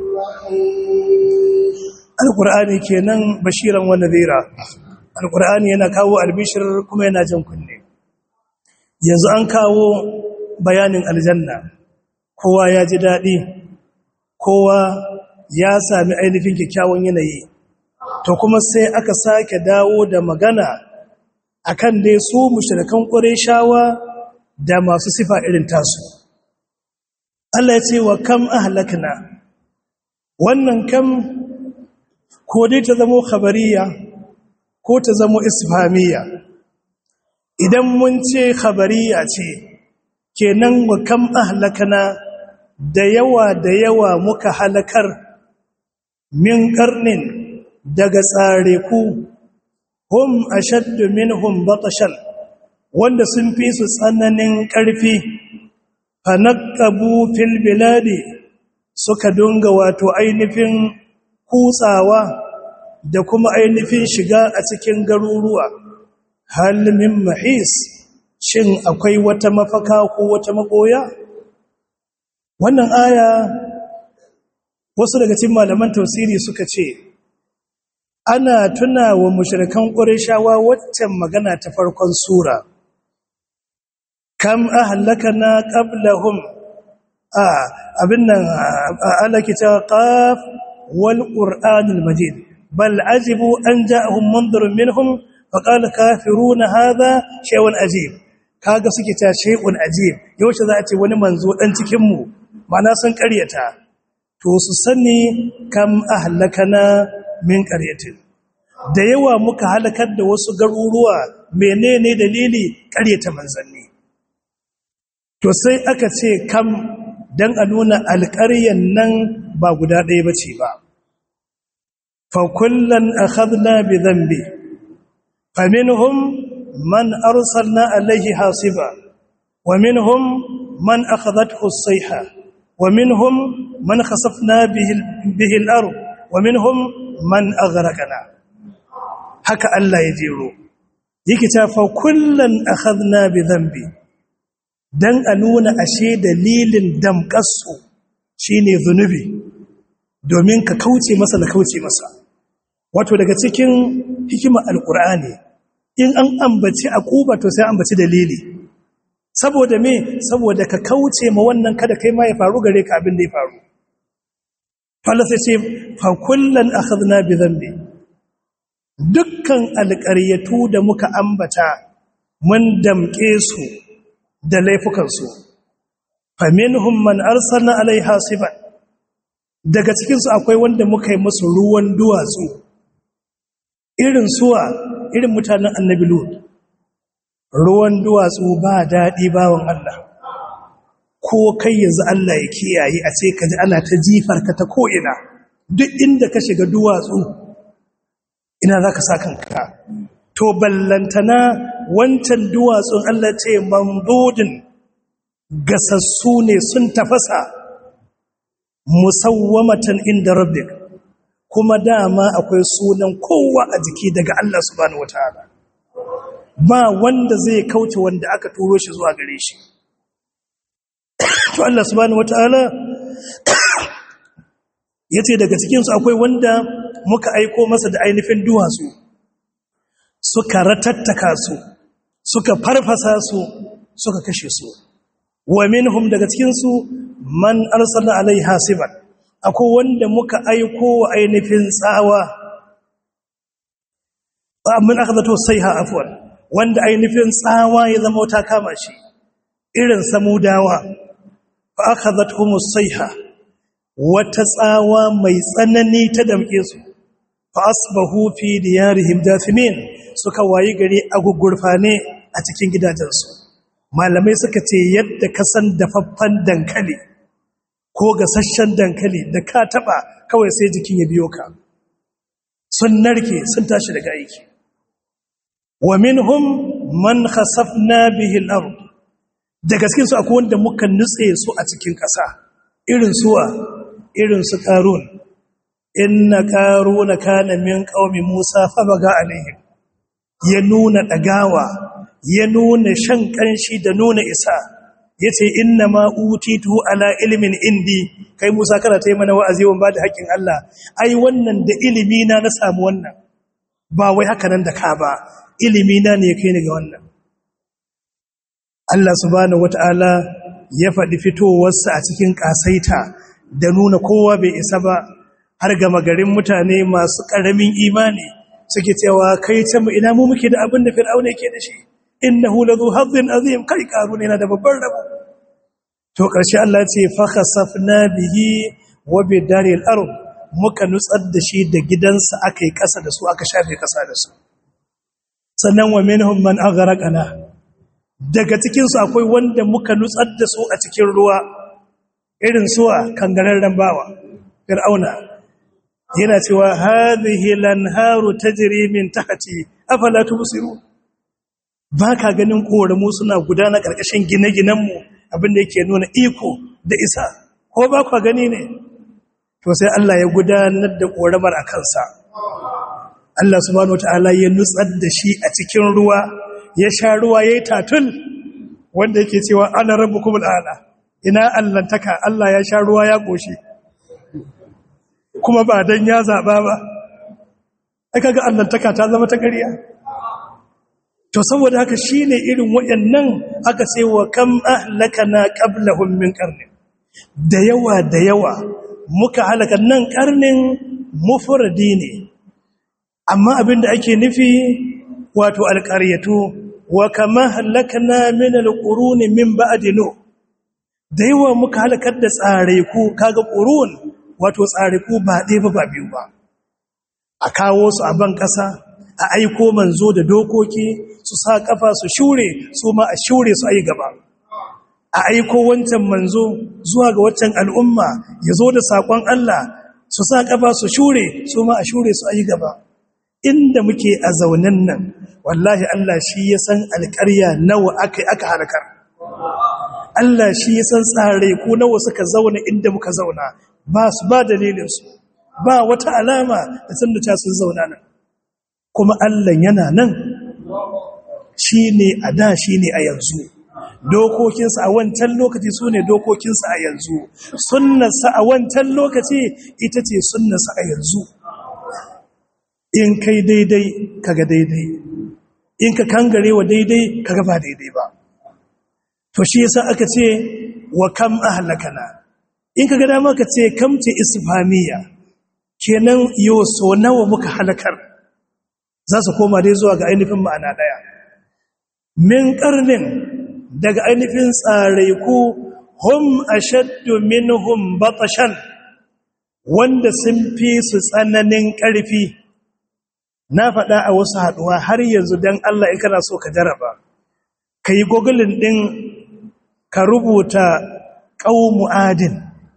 محيص القرآن kenan bashiran wa nadhira alqur'ani yana kawo albishir kuma yana jan kunne yanzu an kawo bayanin aljanna kowa ya ji dadi kowa ya sami ainihin kyakkyawan yanayi to kuma sai aka sake dawo da magana akan dai su mushrikan qurayshawa da masu sifa irin tasu Allah ya ce wa kam ahlakna wannan kam ko dai ta zamo khabariya ko ta zamo isfamiya idan mun ce khabariya ce kenan wa kam ahlakna da yawa da yawa muka halakar min karnin daga tsare ku hum ashaddu minhum batashan wanda sun fi su tsananin ƙarfi fanaqabu fil biladi suka dunga wato ainihin kutsawa da kuma ainihin shiga a cikin garuruwa hal min mahis shin akwai wata mafaka ko wata magoya wannan aya wasu daga cikin malaman tafsiri suka ce ana tuna wa mushrikan qurayshawa waccan magana ta farkon sura kam ahlakana qablahum a abin nan alaki ta qaf wal qur'anil majid bal ajibu an ja'ahum mundirun minhum faqala kafiruna hadha shay'un ajib kaga suke ta shay'un ajib yaushe za a ce wani manzo dan cikin mu mana sun ƙaryata to su sani kam ahlakana min qaryatin da yawa muka halakar da wasu garuruwa menene dalili ƙaryata manzanni to sai aka ce kam dan a nuna alƙaryan nan ba guda ɗaya bace ba fa kullan akhadna bi dhanbi faminhum man arsalna alayhi hasiba wa minhum man akhadathu as-sayha wa minhum man khasafna bihi bihi al-ard wa minhum man aghraqna haka Allah ya jero yake ta fa kullan akhadna bi dhanbi dan a nuna ashe dalilin damƙasu shine zunubi domin ka kauce masa da kauce masa wato daga cikin hikimar alqur'ani in an ambaci akuba to sai ambaci dalili saboda me saboda ka kauce ma wannan kada kai ma ya faru gare ka abin da ya faru Allah sai ce fa kullan akhadna bi dhanbi dukkan alƙaryatu da muka ambata mun damƙe su da laifukansu faminhum man arsalna alaiha hasiban daga cikinsu akwai wanda muka yi musu ruwan duwatsu irin suwa irin mutanen annabi lut ruwan duwatsu ba daɗi bawan Allah ko kai yanzu Allah ya kiyaye a ce ka ji ana ta jifarka ta ko'ina duk inda ka shiga duwatsu ina za ka sa kanka to ballantana wancan duwatsun Allah ce mamdudin gasassu ne sun tafasa musawwamatan inda rabbik kuma dama akwai sunan kowa a jiki daga Allah subhanahu wataala ba wanda zai kauce wanda aka turo shi zuwa gare shi to Allah subhanahu wataala yace daga cikin su akwai wanda muka aiko masa da ainihin duwatsu suka ratattaka su suka farfasa su suka kashe su wa minhum daga cikin su man arsalna alaiha hasiban akwai wanda muka aiko wa ainihin tsawa min akhadatu sayha afwan wanda ainihin tsawa ya zama ta kama shi irin samudawa fa akhadhatuhum sayha wata tsawa mai tsanani ta damke su fa asbahu fi diyarihim jathimin suka wayi gari a gugurfane a cikin gidajensu malamai suka ce yadda ka san dafaffan dankali ko gasasshen dankali da ka taba kawai sai jikin ya biyo ka sun narke sun tashi daga aiki wa minhum man khasafna bihi al-ard daga cikin su akwai wanda muka nutse su a cikin ƙasa irin suwa irin su qarun inna qaruna kana min qaumi musa fa baga alaihim ya nuna dagawa ya nuna shan kanshi da nuna isa yace inna ma utitu ala ilmin indi kai musa kana tayi mana wa'azi wan ba da haƙin Allah ai wannan da ilimi na na samu wannan ba wai haka nan da ka ba ilimi na ne kai ni ga wannan Allah subhanahu wataala ya faɗi fitowarsa a cikin ƙasaita da nuna kowa bai isa ba har ga magarin mutane masu ƙaramin imani suke cewa kai ce mu ina mu muke da abin da fir'auna yake da shi innahu ladhu hazzin azim kai karuna yana da babban rabo to ƙarshe Allah ce fa khasafna bihi wa bi daril ard muka nutsar da shi da gidansa akai ƙasa da su aka shafe ƙasa da su sannan wa minhum man aghraqana daga cikin su akwai wanda muka nutsar da su a cikin ruwa irin suwa kangararren bawa fir'auna yana cewa hadhihi lanharu tajri min tahti afala tubsirun baka ganin koramu suna gudana karkashin gine-ginen mu abinda yake nuna iko da isa ko ba ku gani ne to sai Allah ya gudanar da koramar a kansa Allah subhanahu wataala ya nutsar da shi a cikin ruwa ya sha ruwa yayi tatul wanda yake cewa ana rabbukumul a'la ina allantaka Allah ya sha ruwa ya koshi kuma ba dan ya zaba ba ai kaga allantaka ta zama ta ƙarya to saboda haka shine irin wayannan aka ce wa kam ahlakana qablahum min qarni da yawa da yawa muka halaka nan karnin mufradi ne amma abinda ake nufi wato alqaryatu wa kama halakna min alquruni min ba'di nu da yawa muka halakar da tsare ku kaga qurun wato tsariku ba ɗaya ba ba biyu ba a kawo su a ban ƙasa a aiko manzo da dokoki su sa kafa su shure su ma a shure su ayi gaba a aiko wancan manzo zuwa ga waccan al'umma ya zo da saƙon Allah su sa kafa su shure su ma a shure su ayi gaba inda muke a zaunan nan wallahi Allah shi ya san alƙarya nawa aka aka halakar Allah shi ya san tsare ko nawa suka zauna inda muka zauna ba su ba dalilin su ba wata alama da san da sun zauna nan kuma Allah yana nan shine a da shine a yanzu dokokinsa a wancan lokaci sune dokokinsa a yanzu sunnarsa a wancan lokaci ita ce sunnarsa a yanzu in kai daidai kaga daidai in ka kangare wa daidai kaga ba daidai ba to shi yasa aka ce wa kam ahlakana in kaga dama ka ce kam ce isfamiya kenan yo so nawa muka halakar za su koma dai zuwa ga ainihin ma'ana daya min qarnin daga ainihin tsaraiku hum ashaddu minhum batashan wanda sun fi su tsananin ƙarfi na faɗa a wasu haɗuwa har yanzu don Allah in kana so ka jaraba ka yi gogulin ɗin ka rubuta ƙaumu adin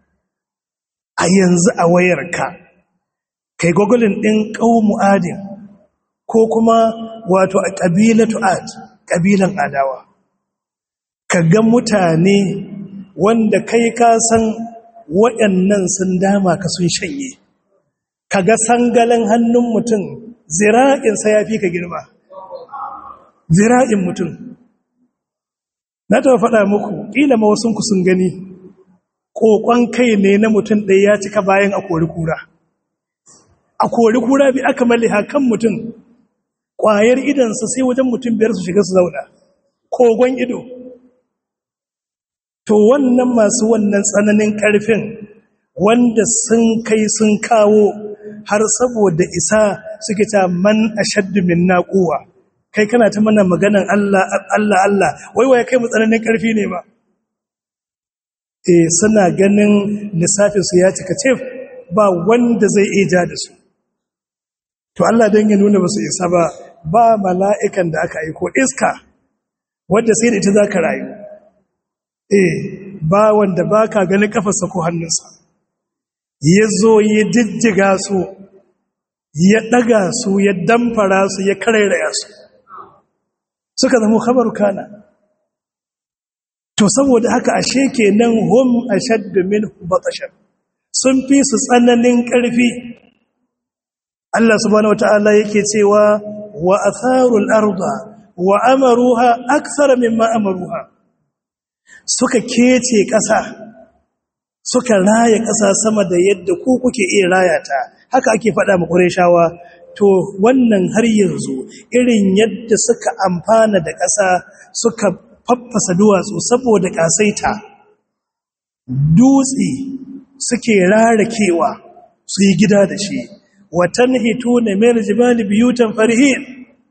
a yanzu a wayarka ka yi gogulin ɗin ƙaumu adin ko kuma wato a ƙabilatu ad ƙabilan adawa ka ga mutane wanda kai ka san waɗannan sun dama ka sun shanye ka ga sangalan hannun mutum zira'insa ya fi ka girma zira'in mutum na taɓa faɗa muku ƙila ma wasunku sun gani ƙoƙon kai ne na mutum ɗaya ya cika bayan a kori kura a kori kura bi aka maliha kan mutum ƙwayar idansa sai wajen mutum biyar su shiga su zauna kogon ido to wannan masu wannan tsananin ƙarfin wanda sun kai sun kawo har saboda isa suke ta man ashaddu minna quwwa kai kana ta mana maganan Allah Allah Allah wai wai kai mu tsananin ƙarfi ne ba eh suna ganin lissafin su ya cika ce ba wanda zai ija da su to Allah dan ya nuna basu isa ba ba mala'ikan da aka aiko iska wanda sai da ita zaka rayu eh ba wanda baka ganin kafarsa ko hannunsa yazo ya jijjiga su ya daga su ya damfara su ya karairaya su suka zama khabaru kana to saboda haka ashe kenan hum ashaddu minhu batashan sun fi su tsananin ƙarfi Allah subhanahu wataala yake cewa wa atharul arda wa amaruha akthara mimma amaruha suka kece ƙasa suka raya ƙasa sama da yadda ku kuke iya raya ta haka ake faɗa ma Qurayshawa to wannan har yanzu irin yadda suka amfana da ƙasa suka faffasa duwatsu saboda ƙasaita dutse suke rarakewa su yi gida da shi watan hito na mai jibali biyutan farihin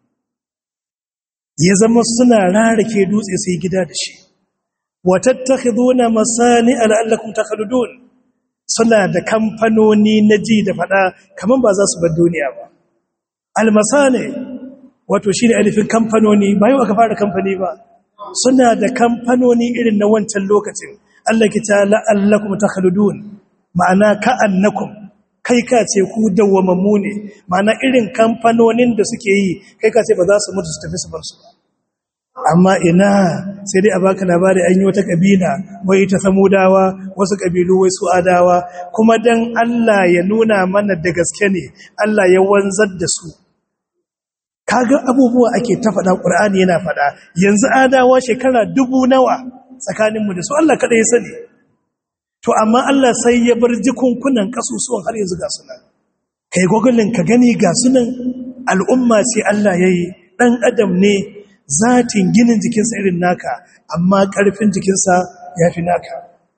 ya zama suna rarake dutse su yi gida da shi watattakhiduna masani la'allakum takhludun suna da kamfanoni na ji da fada kaman ba za su bar duniya ba almasani wato shine alifin kamfanoni ba yau aka fara kamfani ba suna da kamfanoni irin na wancan lokacin Allah ki ta la'allakum takhludun ma'ana ka'annakum kai ka ce ku dawwamammu ne ma'ana irin kamfanonin da suke yi kai ka ce ba za su mutu su tafi su bar su amma ina sai dai a baka labari an yi wata kabila wai ta samudawa wasu kabilu wai su adawa kuma dan Allah ya nuna mana da gaske ne Allah ya wanzar da su kaga abubuwa ake ta faɗa Qur'ani yana faɗa yanzu adawa shekara dubu nawa tsakaninmu da su Allah kada ya sani to amma Allah sai ya bar jikunkunan kasusuwan har yanzu ga sunan kai gogolin ka gani ga sunan al'umma ce Allah yayi dan adam ne zatin ginin jikinsa irin naka amma ƙarfin jikinsa ya fi naka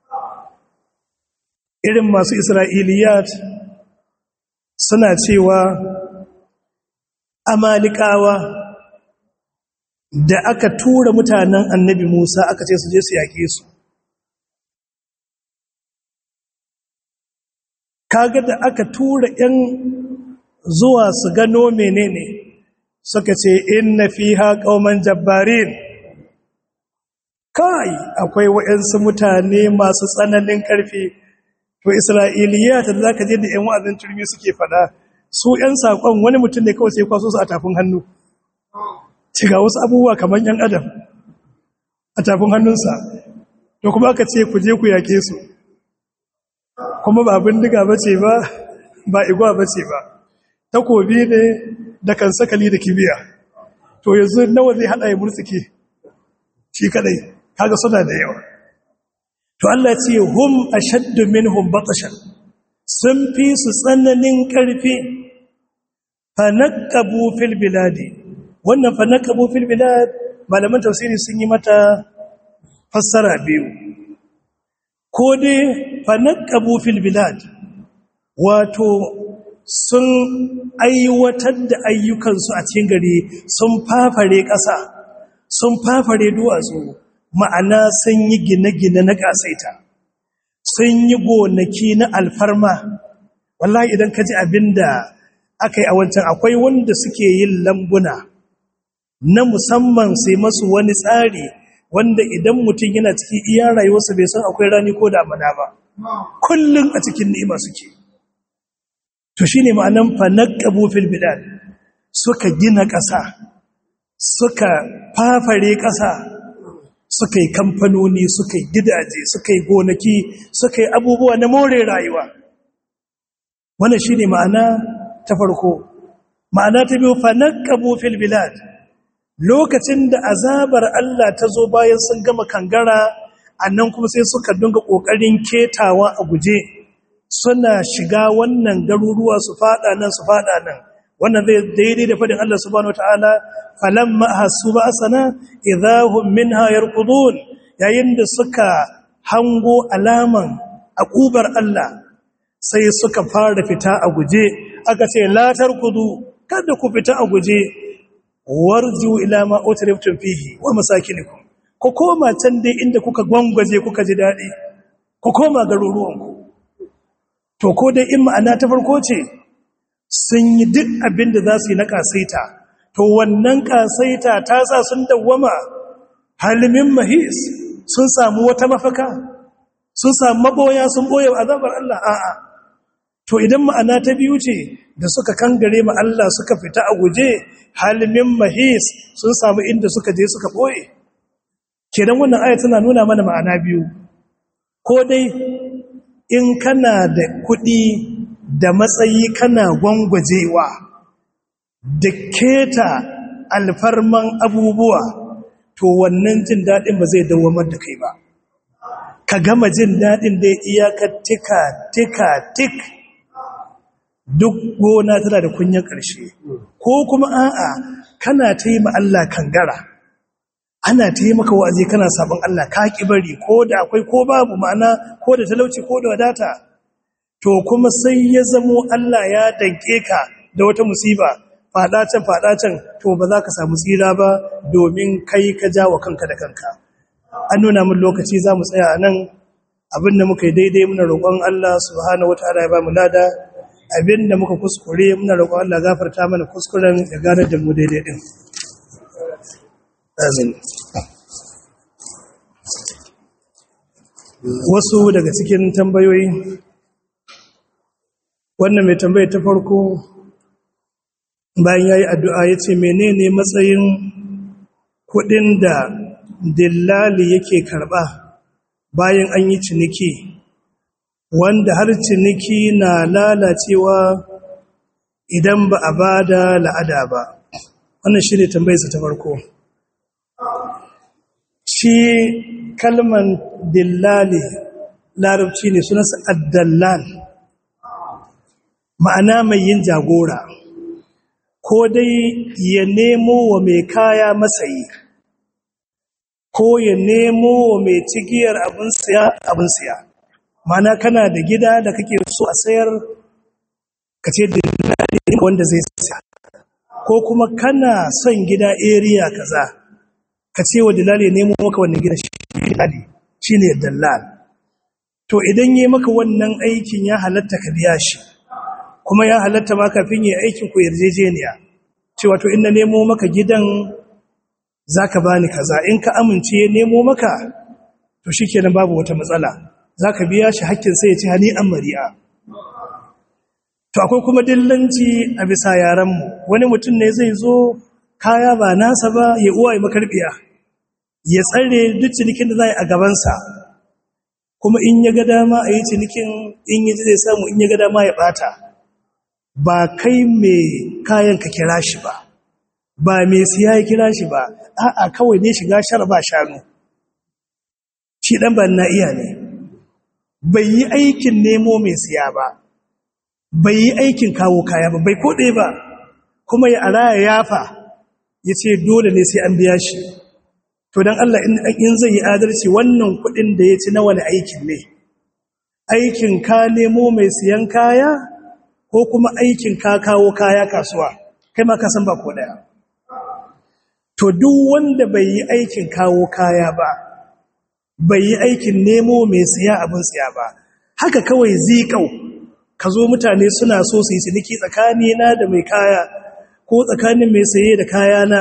irin masu isra'iliyat suna cewa amalikawa da aka tura mutanen annabi Musa aka ce su je su yaƙe su kaga da aka tura ‘yan zuwa su gano menene suka ce inna fiha qauman jabbarin, kai akwai wa'yansu mutane masu tsananin ƙarfi. To Isra'iliya ta za ka je da ‘yan wa'azin turmi suke fada su ‘yan saƙon wani mutum ne kawai sai kwaso su a tafin hannu, ci ga wasu abubuwa kamar ‘yan adam a tafin hannunsa, to kuma aka ce ku je ku yake su, kuma ba bindiga ba ce ba, ba igwa ba ce ba, takobi ne da kan sakali da kibiya. To yanzu nawa zai haɗa ya murtsike shi kadai, kaga suna da yawa. To Allah ce hum ashaddu minhum batashan, sun fi su tsananin ƙarfi. Fanaqabu fil biladi, wannan fanaqabu fil bilad malaman tafsiri sun yi mata fassara biyu. Ko dai fanaqabu fil bilad wato sun aiwatar da ayyukansu a cikin gari, sun fafare ƙasa, sun fafare duwatsu, ma'ana sun yi gine-gine na ƙasaita, sun yi gonaki na alfarma. Wallahi idan ka ji abin da aka yi a wancan, akwai wanda suke yin lambuna na musamman sai masu wani tsari wanda idan mutum yana cikin iya rayuwarsa bai san akwai rani ko damana ba, kullum a cikin ni'ima suke. To shine ma'anan fanaqabu fil bilad, suka gina ƙasa, suka fafare ƙasa, suka yi kamfanoni, suka yi gidaje, suka yi gonaki, suka yi abubuwa na more rayuwa. Wannan shine ma'ana ta farko. Ma'ana ta biyu fanaqabu fil bilad, lokacin da azabar Allah ta zo bayan sun gama kangara, annan kuma sai suka dinga kokarin ketawa a guje, suna shiga wannan garuruwa su fada nan su fada nan. Wannan zai daidai da fadin Allah subhanahu wataala falamma hasu ba'sana idahum minha yarqudun, yayin da suka hango alaman akubar Allah sai suka fara fita a guje. Aka ce la tarkudu, kada ku fita a guje, warju ila ma utriftum fihi wa masakinikum, ku koma can dai inda kuka gwangwaje kuka ji dadi, ku koma garuruwanku. To ko dai in ma'ana ta farko ce sun yi duk abin da za su yi na kasaita, to wannan kasaita ta sa sun dawwama halimin mahis, sun samu wata mafaka, sun samu maboya, sun boye azabar Allah. A'a, to idan ma'ana ta biyu ce da suka kangare ma Allah suka fita a guje, halimin mahis, sun samu inda suka je suka boye. Kenan wannan aya tana nuna mana ma'ana biyu. Ko dai in kana da kuɗi da matsayi kana gwangwajewa da keta alfarman abubuwa, to wannan jin daɗin ba zai dawamar da kai ba. Ka gama jin daɗin da iyaka tika tika tik, duk gona tana da kunyan ƙarshe. Ko kuma a'a kana ta yi ma Allah kangara, ana ta yi maka wa'azi kana sabon Allah, ka ki bari, ko da akwai ko babu, ma'ana ko da talauci ko da wadata. To kuma sai ya zamo Allah ya danke ka da wata musiba, fada can fada can, to ba za ka samu tsira ba, domin kai ka jawo kanka da kanka. An nuna min lokaci, za mu tsaya a nan. Abin da muka yi daidai muna roƙon Allah subhanahu wataala ya ba mu lada, abin da muka kuskure muna roƙon Allah gafarta mana kuskuren, ya gane da mu daidai din. Amin. Wasu daga cikin tambayoyi, wannan mai tambayar ta farko bayan yayi addu'a yace menene matsayin kudin da dillali yake karba bayan an yi ciniki, wanda har ciniki na lalacewa idan ba a bada la'ada ba. Wannan shine tambayarsa ta farko. Shi kalman dillali larabci ne, sunansa addallal, ma'ana mai yin jagora, ko dai ya nemo wa mai kaya masayi, ko ya nemo wa mai cigiyar abin siya abin siya. Ma'ana kana da gida da kake so a sayar, ka ce dillali wanda zai siya, ko kuma kana son gida area kaza, ka ce wa dillali nemo maka wannan gida, shi dillali shine dallal. To to idan yi maka wannan aikin ya halatta ka biya shi, kuma ya halatta ma kafin yi aikin ku yarjejeniya cewa to in na nemo maka gidan zaka bani kaza, in ka amince ya nemo maka to shikenan babu wata matsala, zaka biya shi hakkin sai ya ci hani an mari'a. To akwai kuma dillanci a bisa yaran mu, wani mutum ne zai zo kaya ba nasa ba ya uwa ya makarbiya, ya tsare duk cinikin da zai a gabansa, kuma in ya ga dama a yi cinikin, in yi zai samu, in ya ga dama ya bata. Ba kai mai kayan ka kira shi ba, ba mai siya ya kira shi ba, a'a kawai ne shiga shar ba shanu, shi dan ban na iya ne, bai yi aikin nemo mai siya ba, bai yi aikin kawo kaya ba, bai koɗe ba, kuma ya araya yafa ya ce dole ne sai an biya shi. To don Allah in zai yi adalci, wannan kuɗin da ya ci na wani aikin ne, aikin ka nemo mai siyan kaya ko kuma aikin ka kawo kaya kasuwa, kai ma ka san ba ko ɗaya. To duk wanda bai yi aikin kawo kaya ba, bai yi aikin nemo mai siya abin siya ba, haka kawai zikau ka zo mutane suna so su yi ciniki tsakanina da mai kaya ko tsakanin mai saye da kaya na,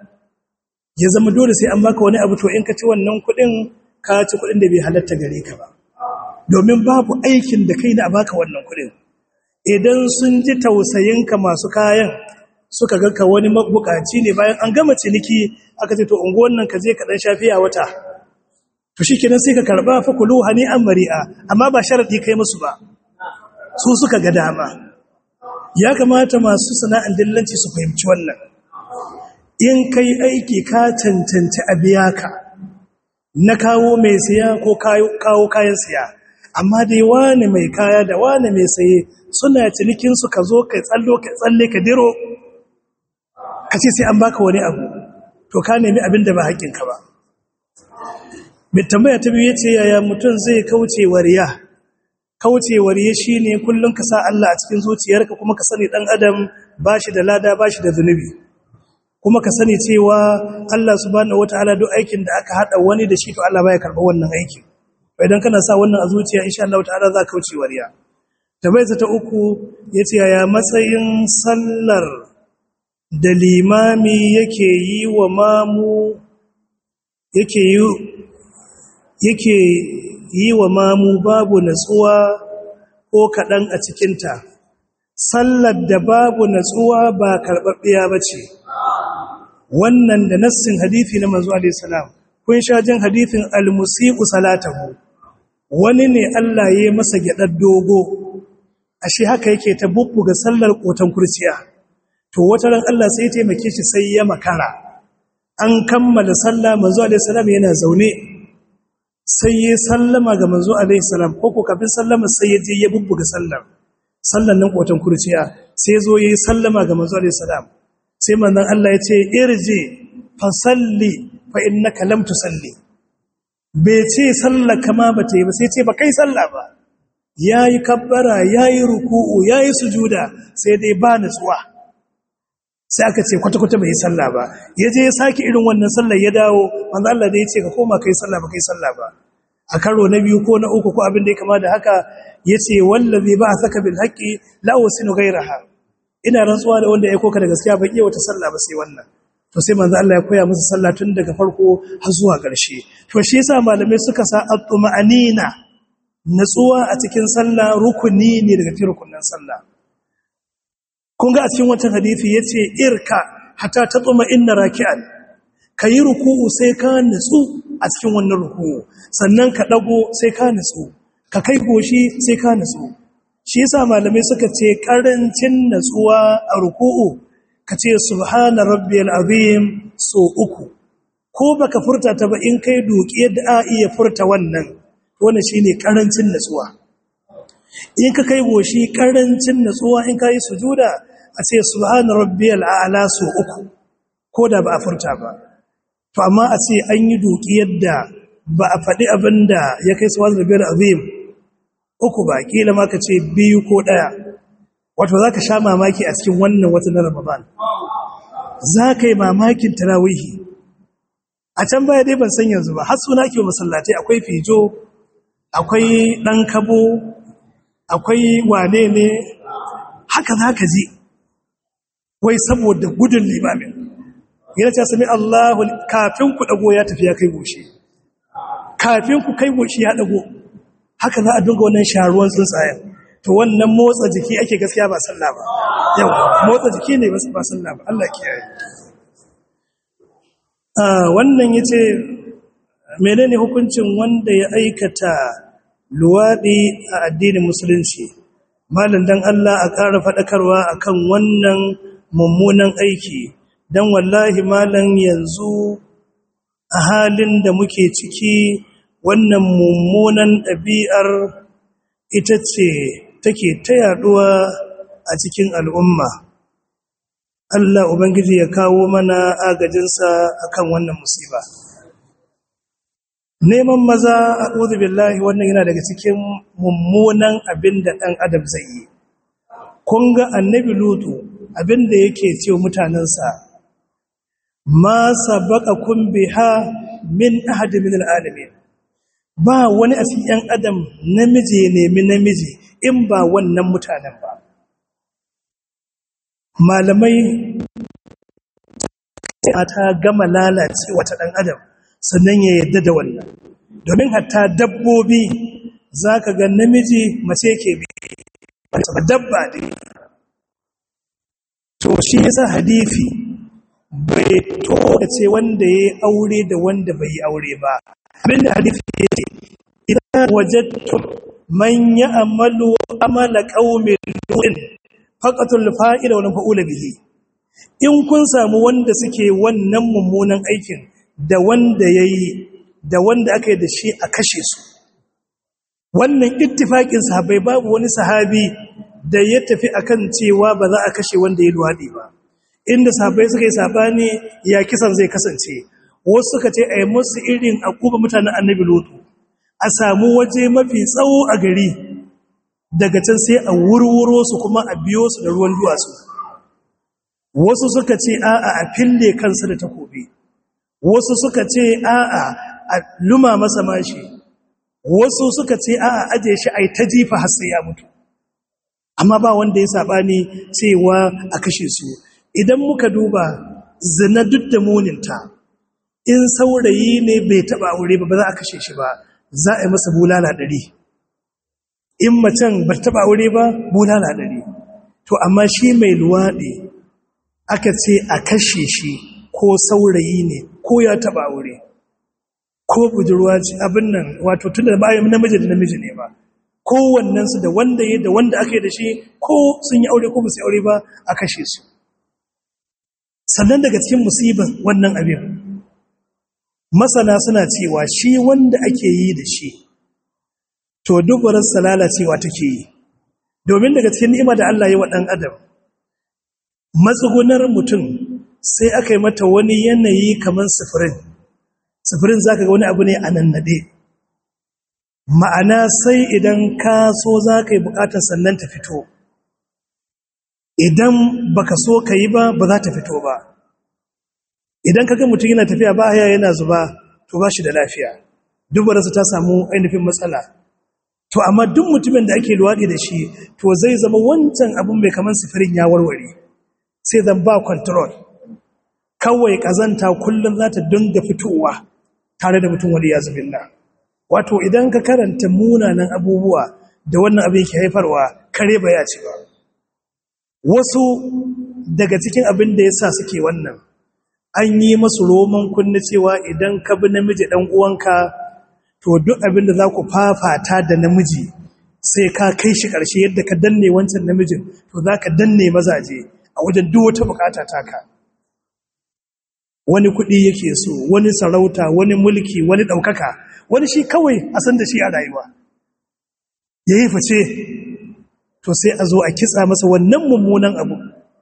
ya zama dole sai an baka wani abu, to in ka ci wannan kuɗin ka ci kuɗin da bai halatta gare ka ba, domin babu aikin da kai da a baka wannan kuɗin. Idan sun ji tausayinka masu kayan suka ga ka wani mabukaci ne, bayan an gama ciniki aka ce to unguwan nan ka je ka dan shafiya wata, to shikenan sai ka karba fa kulu hani an mari'a, amma ba sharadi kai musu ba, su suka ga dama. Ya kamata masu sana'an dillanci su fahimci wannan, in kai aiki ka cancanci a biya ka na kawo mai siya ko kawo kayan siya, amma dai wani mai kaya da wani mai saye suna cinikinsu ka zo kai tsallo kai tsalle ka diro ka ce sai an baka wani abu, to ka nemi abin da ba haƙƙinka ba. Mai tambaya ta biyu yace yaya mutum zai kauce wariya? Kauce wariya shine kullun ka sa Allah a cikin zuciyarka, kuma ka sani dan adam bashi da lada bashi da zunubi, kuma ka sani cewa Allah subhanahu wataala duk aikin da aka hada wani da shi to Allah baya karba wannan aikin. Idan kana sa wannan a zuciya insha Allah ta'ala za ka kauce wariya. Tabaisa ta uku yace yaya matsayin sallar da limami yake yi wa mamu yake yi yake yi wa mamu babu natsuwa ko kadan a cikin ta. Sallar da babu natsuwa ba karbabbiya bace. Wannan da nassin hadisi na manzo alaihi salam, kun sha jin hadisin al-musii'u salatahu, wani ne Allah ya masa gyadar dogo, ashe haka yake ta bubbuga sallar kotan kurciya. To wata ran Allah sai ya taimake shi sai ya makara, an kammala sallah manzo alaihi salam yana zaune, sai ya sallama ga manzo alaihi salam, ko ko kafin sallama sai ya je ya bubbuga sallar sallan nan kotan kurciya, sai zo yayi sallama ga manzo alaihi salam, sai manzon Allah ya ce irji fa salli fa innaka lam tusalli. Bai ce sallar kama ba ta yi ba, sai ce ba kai sallah ba. Yayi kabbara, yayi ruku'u, yayi sujuda, sai dai ba nutsuwa. Sai aka ce kwata kwata bai yi sallah ba. Yaje ya saki irin wannan sallar ya dawo, manzon Allah da ya ce ka koma kai sallah ba kai sallah ba. A karo na biyu ko na uku ko abin da ya kama da haka, yace wallazi ba'athaka bil haqqi la usinu ghayraha. Ina rantsuwa da wanda ya koka da gaskiya ban iya wata sallah ba sai wannan. To sai manzo Allah ya koya musu sallah tun daga farko har zuwa ƙarshe. To shi yasa malamai suka sa at-tuma'anina, natsuwa a cikin sallah rukuni ne daga cikin rukunin sallah. Kun ga a cikin wannan hadisi yace irka hatta tatma'inna raki'an, kayi ruku'u sai ka nutsu a cikin wannan ruku'u, sannan ka dago sai ka nutsu, ka kai goshi sai ka nutsu. Shi yasa malamai suka ce karancin natsuwa a ruku'u kace subhana rabbiyal azim so uku, ko baka furta ta ba in kai doki yadda a iya furta wannan, wannan shine karancin natsuwa. In ka kai goshi karancin natsuwa in kai sujuda a ce subhana rabbiyal a'la so uku, ko da ba a furta ba. To amma a ce an yi doki yadda ba a faɗi abinda ya kai subhana rabbiyal azim uku ba, kila ma ka ce biyu ko ɗaya, wato za ka sha mamaki a cikin wannan wata na Ramadan, za ka yi mamakin tarawihi. A can baya dai ban san yanzu ba, har suna ke masallatai akwai fijo, akwai ɗan kabo, akwai wane ne, haka za ka ji, wai saboda gudun limamin. Yana ce sami Allahu kafin ku ɗago ya tafi ya kai goshi, kafin ku kai goshi ya ɗago, haka za a dunga wannan sharuwan tsuntsayen. To wannan motsa jiki ake gaskiya ba sallah ba, yau motsa jiki ne ba sallah ba, Allah kiyaye. Wannan ya ce, menene hukuncin wanda ya aikata luwaɗi a addinin musulunci? Malam dan Allah a ƙara faɗakarwa akan wannan mummunan aiki, don wallahi malam yanzu a halin da muke ciki wannan mummunan ɗabi'ar ita ce take ta yaɗuwa a cikin al'umma. Allah Ubangiji ya kawo mana agajinsa akan wannan musiba. Neman maza a ƙudu billahi wannan yana daga cikin mummunan abin da ɗan adam zai yi. Kun ga annabi Lutu abin da yake ce mutanensa, ma sabaka kun biha min ahadi min al'alamin. Ba wani a cikin ‘yan adam namiji ya nemi namiji in ba wannan mutanen ba. Malamai ta gama lalace wata ɗan adam sannan ya yadda da wannan, domin hatta dabbobi za ka ga namiji mace ke bi dabba ne. To shi yasa hadithi bai tokace wanda ya aure da wanda bai yi aure ba. Abinda hadithi ya ce, idan wajattum man ya'malu amala qaumin lu'in faqatul fa'ila wa fa'ula bihi. In kun samu wanda suke wannan mummunan aikin da wanda yayi da wanda aka yi da shi a kashe su. Wannan ittifaqin sahabbai, babu wani sahabi da ya tafi akan cewa ba za a kashe wanda ya luwadi ba. Inda sahabbai suka yi sabani ya kisan zai kasance, wasu suka ce a yi musu irin akuba mutanen annabi Lutu, a samu waje mafi tsawo a gari, daga can sai a wurwuro su kuma a biyo su da ruwan duwatsu. Wasu suka ce a'a a fille kansa da takobi, wasu suka ce a'a a luma masa mashi, wasu suka ce a'a aje shi a yi ta jifa har sai ya mutu. Amma ba wanda ya sabani cewa a kashe su. Idan muka duba zina duk da muninta, in saurayi ne bai taba aure ba ba za a kashe shi ba, za a yi masa bulala ɗari. In macen ba taba aure ba, bulala ɗari. To amma shi mai luwaɗi aka ce a kashe shi, ko saurayi ne ko ya taba aure ko budurwa ce, abin nan wato tunda ba yi namiji da namiji ne ba, kowannensu da wanda ya da wanda aka yi da shi, ko sun yi aure ko ba su yi aure ba, a kashe su. Sannan daga cikin musibin wannan abin, masana suna cewa shi wanda ake yi da shi to dubararsa lalacewa take yi, domin daga cikin ni'ima da Allah ya wa ɗan adam, matsugunar mutum sai aka yi mata wani yanayi kamar sifirin. Sifirin za ka ga wani abu ne a nan naɗe, ma'ana sai idan ka so za ka yi buƙatar sannan ta fito, idan baka so ka yi ba ba za ta fito ba. Idan ka ga mutum yana tafiya ba haya yana zuba, to ba shi da lafiya, dubararsa ta samu ainihin matsala. To amma duk mutumin da ake luwaɗi da shi, to zai zama wancan abin mai kamar sifirin ya warware, sai zan ba control. Kawai ƙazanta kullum za ta dinga fitowa tare da mutum wani ya zubilla. Wato idan ka karanta munanan abubuwa da wannan abin ke haifarwa, kare ba ya ce ba. Wasu daga cikin abin da ya sa suke wannan, an yi masu roman kunna cewa idan ka bi namiji ɗan uwanka, to duk abin da za ku fafata da namiji sai ka kai shi ƙarshe, yadda ka danne wancan namijin to za ka danne mazaje a wajen duk wata bukata taka. Wani kuɗi yake so, wani sarauta, wani mulki, wani ɗaukaka, wani shi kawai a san da shi a rayuwa ya yi fice, to sai a zo a kitsa masa wannan mummunan abu.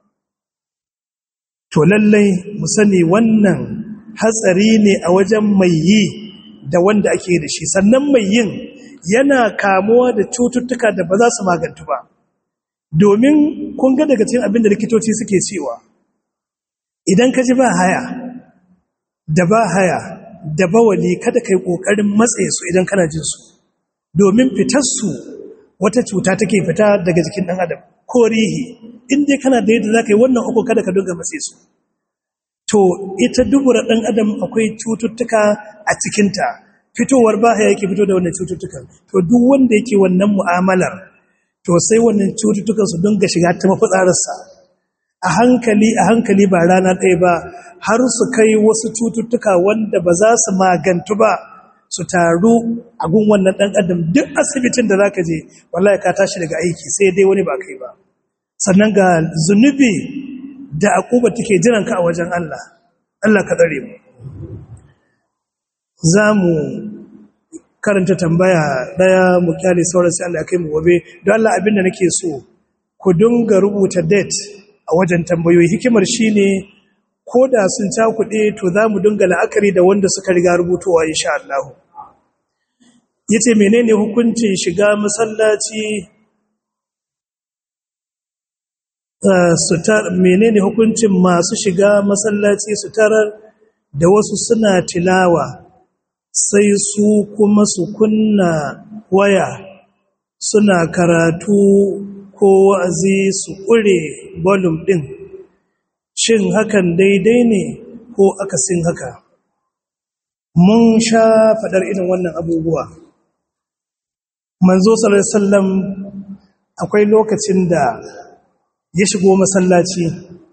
To lallai mu sani wannan hatsari ne a wajen mai yi da wanda ake da shi. Sannan mai yin yana kamuwa da cututtuka da ba za su magantu ba, domin kun ga daga cikin abin da likitoci suke cewa, idan ka ji ba haya da ba haya da bawali, kada kai kokarin matsaye su idan kana jin su, domin fitarsu wata cuta take fita daga jikin ɗan adam ko rihi in dai kana da yadda za ka yi wannan uku kada ka dinga matse su to ita dubura ɗan adam akwai cututtuka a cikinta fitowar bahaya yake fito da wannan cututtukan to duk wanda yake wannan mu'amalar to sai wannan cututtukan su dinga shiga ta mafitsararsa a hankali a hankali ba rana ɗaya ba har su kai wasu cututtuka wanda ba za su magantu ba su taru a gun wannan ɗan adam duk asibitin da za ka je wallahi ka tashi daga aiki sai dai wani ba kai ba sannan ga zunubi da akuba take jiranka a wajen Allah Allah ka tsare mu za mu karanta tambaya daya mu kyale sauran sai Allah ya kai mu gobe don Allah abinda nake so ku dinga rubuta date a wajen tambayoyi hikimar shine ko da sun cakuɗe to za mu dinga la'akari da wanda suka riga rubutowa insha Allah yace menene hukuncin shiga masallaci su tar menene hukuncin masu shiga masallaci su tarar da wasu suna tilawa sai su kuma su kunna waya suna karatu ko wa'azi su ƙure volume ɗin shin hakan daidai ne ko akasin haka mun sha faɗar irin wannan abubuwa manzo sallallahu alaihi wasallam akwai lokacin da ya shigo masallaci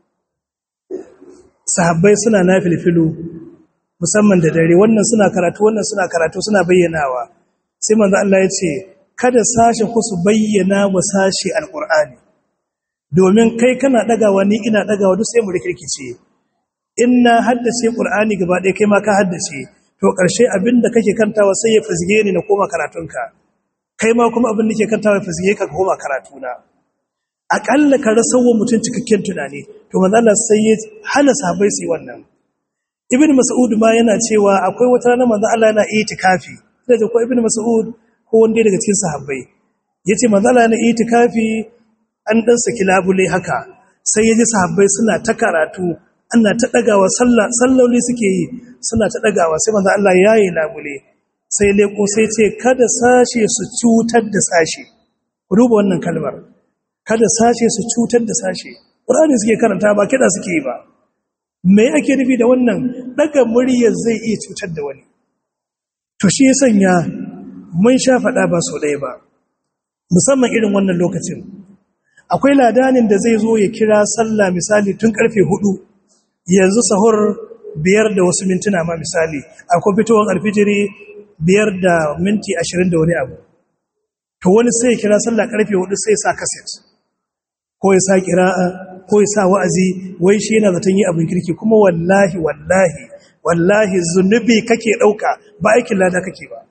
sahabbai suna nafilfilu musamman da dare wannan suna karatu wannan suna karatu suna bayyanawa sai manzo Allah ya ce kada sashi ku su bayyana wa sashi alqur'ani domin kai kana dagawa ni ina dagawa duk sai mu rikirkice inna haddace qur'ani gaba ɗaya kai ma ka haddace to ƙarshe abinda kake kantawa sai ya fizge ni na koma karatunka kai ma kuma abin da ke kantawa ya fizge ka koma karatuna akalla ka rasawa mutum cikakken tunani to manzo Allah sai ya hana sahabbai su yi wannan ibn mas'ud ma yana cewa akwai wata rana manzo Allah yana itikafi sai da ko ibn mas'ud ko wanda daga cikin sahabbai yace manzo Allah yana itikafi an dan saki labule haka sai yaji sahabbai suna ta karatu ana ta dagawa sallah salloli suke yi suna ta dagawa sai manzo Allah yayi labule sai leko sai ce kada sashe su cutar da sashe ku duba wannan kalmar kada sashe su cutar da sashe Qur'ani suke karanta ba kida suke yi ba me ake nufi da wannan daga muryar zai iya cutar da wani to shi ya sanya mun sha faɗa ba so ɗaya ba musamman irin wannan lokacin akwai ladanin da zai zo ya kira sallah misali tun karfe hudu yanzu sahur biyar da wasu mintuna ma misali akwai fitowar alfijiri biyar da minti ashirin da wani abu to wani sai ya kira sallah karfe hudu sai ya sa kaset ko ya sa kira'a ko ya sa wa'azi wai shi yana zaton yi abin kirki kuma wallahi wallahi wallahi zunubi kake dauka ba aikin lada kake ba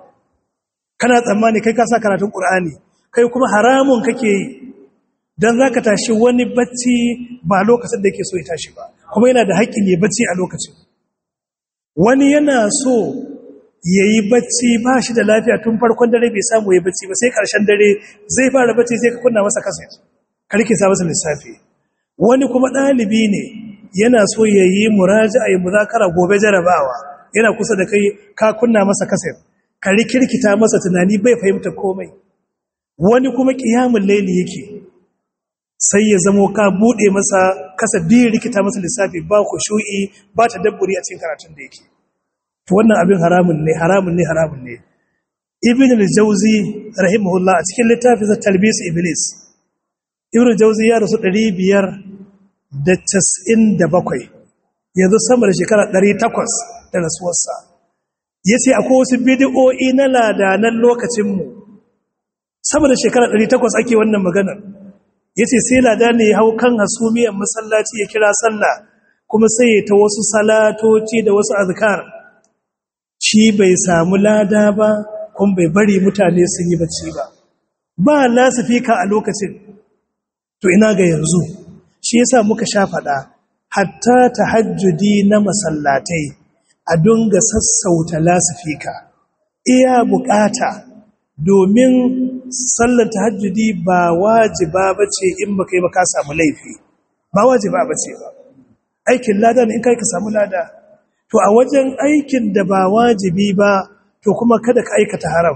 kana tsammani kai ka sa karatun Qur'ani kai kuma haramun kake yi dan zaka tashi wani bacci ba lokacin da yake so ya tashi ba kuma yana da haƙƙin yayi bacci a lokacin wani yana so yayi bacci ba shi da lafiya tun farkon dare bai samu yayi bacci ba sai ƙarshen dare zai fara bacci sai ka kunna masa kaset karki sa masa lissafi wani kuma ɗalibi ne yana so ya yi muraja'a ya muzakara gobe jarabawa yana kusa da kai ka kunna masa kaset ka rikirkita masa tunani bai fahimta komai wani kuma qiyamul layli yake sai ya zamo ka bude masa kasa biyu rikita masa lissafi ba khushu'i ba tadabburi a cikin karatun da yake to wannan abin haramun ne haramun ne haramun ne ibn al-jawzi rahimahullah a cikin littafin talbis iblis ibn al-jawzi ya rasu ɗari biyar da casa'in da bakwai yanzu sama da shekara ɗari takwas da rasuwarsa yace akwai wasu bid'o'i na ladanan lokacinmu sama da shekara ɗari takwas ake wannan maganar yace sai lada ne ya hau kan hasumiyar masallaci ya kira sallah kuma sai ya ta wasu salatoci da wasu azkar shi bai samu lada ba kuma bai bari mutane sun yi bacci ba ba lasifika a lokacin to ina ga yanzu shi yasa muka sha fada hatta tahajjudi na masallatai a dunga sassauta lasifika iya bukata domin sallar tahajjudi ba wajiba bace in baka yi ba ka samu laifi ba wajiba bace ba aikin lada ne in kai ka samu lada to a wajen aikin da ba wajibi ba to kuma kada ka aikata haram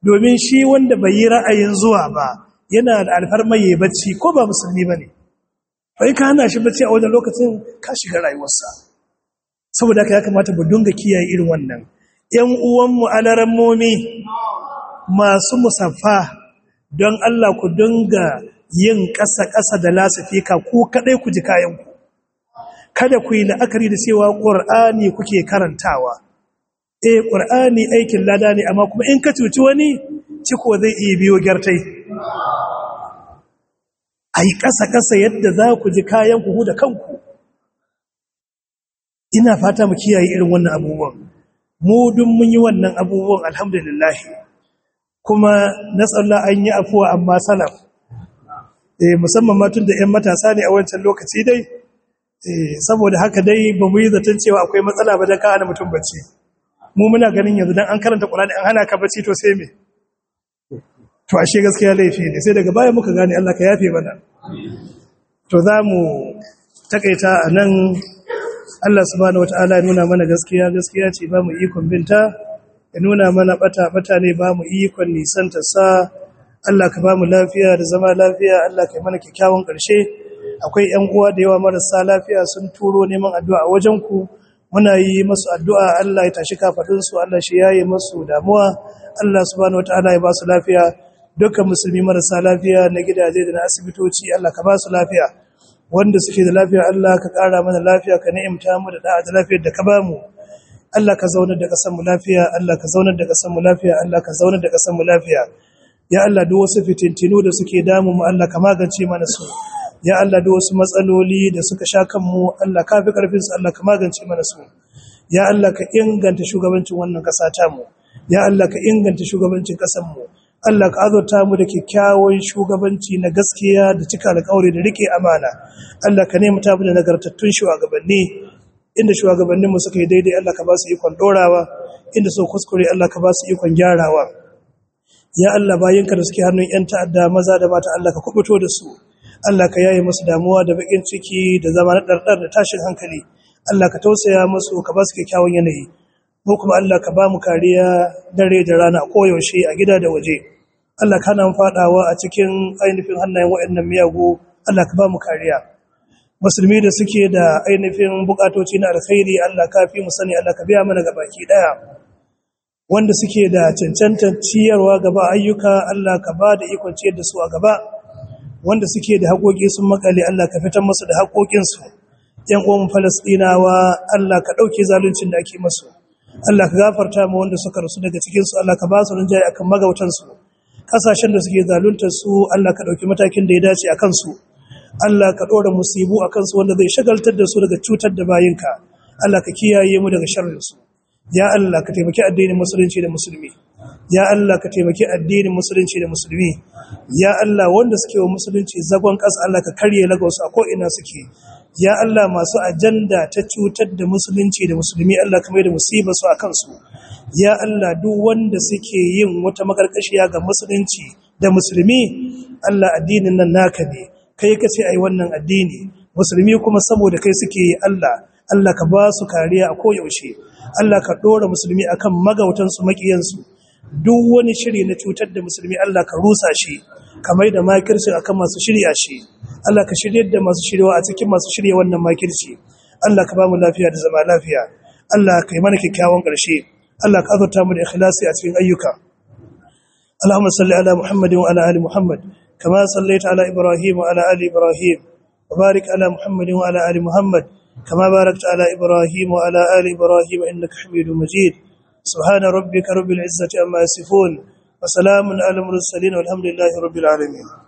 domin shi wanda bai yi ra'ayin zuwa ba yana da alfarma yayi bacci ko ba musulmi bane bai ka hana shi bacci a wajen lokacin ka shiga rayuwarsa saboda haka ya kamata mu dunga kiyaye irin wannan ƴan uwan mu alarammomi masu musaffa don Allah ku dunga yin ƙasa-ƙasa da lasifika ku kadai ku ji kayan ku kada ku yi la'akari da cewa Qur'ani kuke karantawa eh Qur'ani aikin lada ne amma kuma in ka cuci wani ciko zai iya biyo gyartai ai ƙasa-ƙasa yadda za ku ji kayan ku da kanku ina fata mu kiyaye irin wannan abubuwan mu dun mun yi wannan abubuwan alhamdulillah kuma nasalla an yi afuwa amma salaf eh musamman ma tun da ƴan matasa ne a wancan lokaci dai eh saboda haka dai ba mu yi zaton cewa akwai matsala ba dan ka hana mutum bacci mu muna ganin yanzu dan an karanta Qur'ani an hana ka bacci to sai me to ashe gaskiya laifi ne sai daga baya muka gane Allah ka yafe mana to zamu takaita anan Allah subhanahu wataala ya nuna mana gaskiya gaskiya ce ba mu ikon binta ya nuna mana bata bata ne ba mu ikon nisan ta sa Allah ka ba mu lafiya da zama lafiya Allah ka yi mana kyakkyawan ƙarshe akwai ƴan uwa da yawa marasa lafiya sun turo neman addu'a a wajen ku muna yi masu addu'a Allah ya tashi kafadun su Allah shi yaye masu damuwa Allah subhanahu wataala ya ba su lafiya dukkan musulmi marasa lafiya na gidaje da na asibitoci Allah ka ba su lafiya wanda suke da lafiya Allah ka ƙara mana lafiya ka ni'imta mu da da'a da lafiyar da ka ba mu Allah ka zaunar da ƙasar mu lafiya Allah ka zaunar da ƙasar mu lafiya Allah ka zaunar da ƙasar mu lafiya ya Allah duk wasu fitintinu da suke damu mu Allah ka magance mana su ya Allah duk wasu matsaloli da suka sha kanmu Allah ka fi karfin su Allah ka magance mana su ya Allah ka inganta shugabancin wannan ƙasa ta mu ya Allah ka inganta shugabancin ƙasar mu Allah ka azurta mu da kyakkyawan shugabanci na gaskiya da cika alƙawari da rike amana Allah ka nemi ta mu da nagartattun shugabanni inda shugabannin mu suka yi daidai Allah ka ba su ikon dorawa inda su kuskure Allah ka ba su ikon gyarawa ya Allah bayinka da suke hannun ƴan ta'adda maza da mata Allah ka kubuto da su Allah ka yaye musu damuwa da bakin ciki da zama na dardar da tashin hankali Allah ka tausaya musu ka ba su kyakkyawan yanayi mu kuma Allah ka ba mu kariya dare da rana a koyaushe a gida da waje Allah ka nan fadawa a cikin ainihin hannayen waɗannan miyagu Allah ka ba mu kariya musulmi da suke da ainihin bukatoci na alkhairi Allah ka fi mu sani Allah ka biya mana gabaki daya wanda suke da cancantar ciyarwa gaba ayyuka Allah ka ba da ikon ciyar da su a gaba wanda suke da haƙoƙi sun makale Allah ka fitar musu da haƙoƙinsu ƴan uwan Falastinawa Allah ka ɗauke zaluncin da ake musu Allah ka gafarta mu wanda suka rasu daga cikin su Allah ka ba su rinjaye akan magautan su kasashen da suke zaluntar su Allah ka ɗauki matakin da ya dace akan su Allah ka ɗora musibu akan su wanda zai shagaltar da su daga cutar da bayinka Allah ka kiyaye mu daga sharrin su ya Allah ka taimaki addinin musulunci da musulmi ya Allah ka taimaki addinin musulunci da musulmi ya Allah wanda suke wa musulunci zagon ƙasa Allah ka karye lagos a ko ina suke ya Allah masu ajanda ta cutar da musulunci da musulmi Allah ka mai da musibar su akan su ya Allah duk wanda suke yin wata makarkashiya ga musulunci da musulmi Allah addinin nan naka ne kai kace ai wannan addini musulmi kuma saboda kai suke yi Allah Allah ka ba su kariya a koyaushe Allah ka dora musulmi akan magautansu makiyansu duk wani shiri na cutar da musulmi Allah ka rusa shi kamar da makirci akan masu shirya shi Allah ka shiryar da masu shiryawa a cikin masu shirya wannan makirci Allah ka ba mu lafiya da zama lafiya Allah ka yi mana kyakkyawan ƙarshe Allah ka azurta mu da ikhlasi a cikin ayyuka Allahumma salli ala Muhammadin wa ala ali Muhammad kama sallaita ala Ibrahim wa ala ali Ibrahim wa barik ala Muhammadin wa ala ali Muhammad كما باركت على إبراهيم وعلى آل إبراهيم إنك حميد مجيد سبحان ربك رب العزة عما يصفون وسلام على المرسلين والحمد لله رب العالمين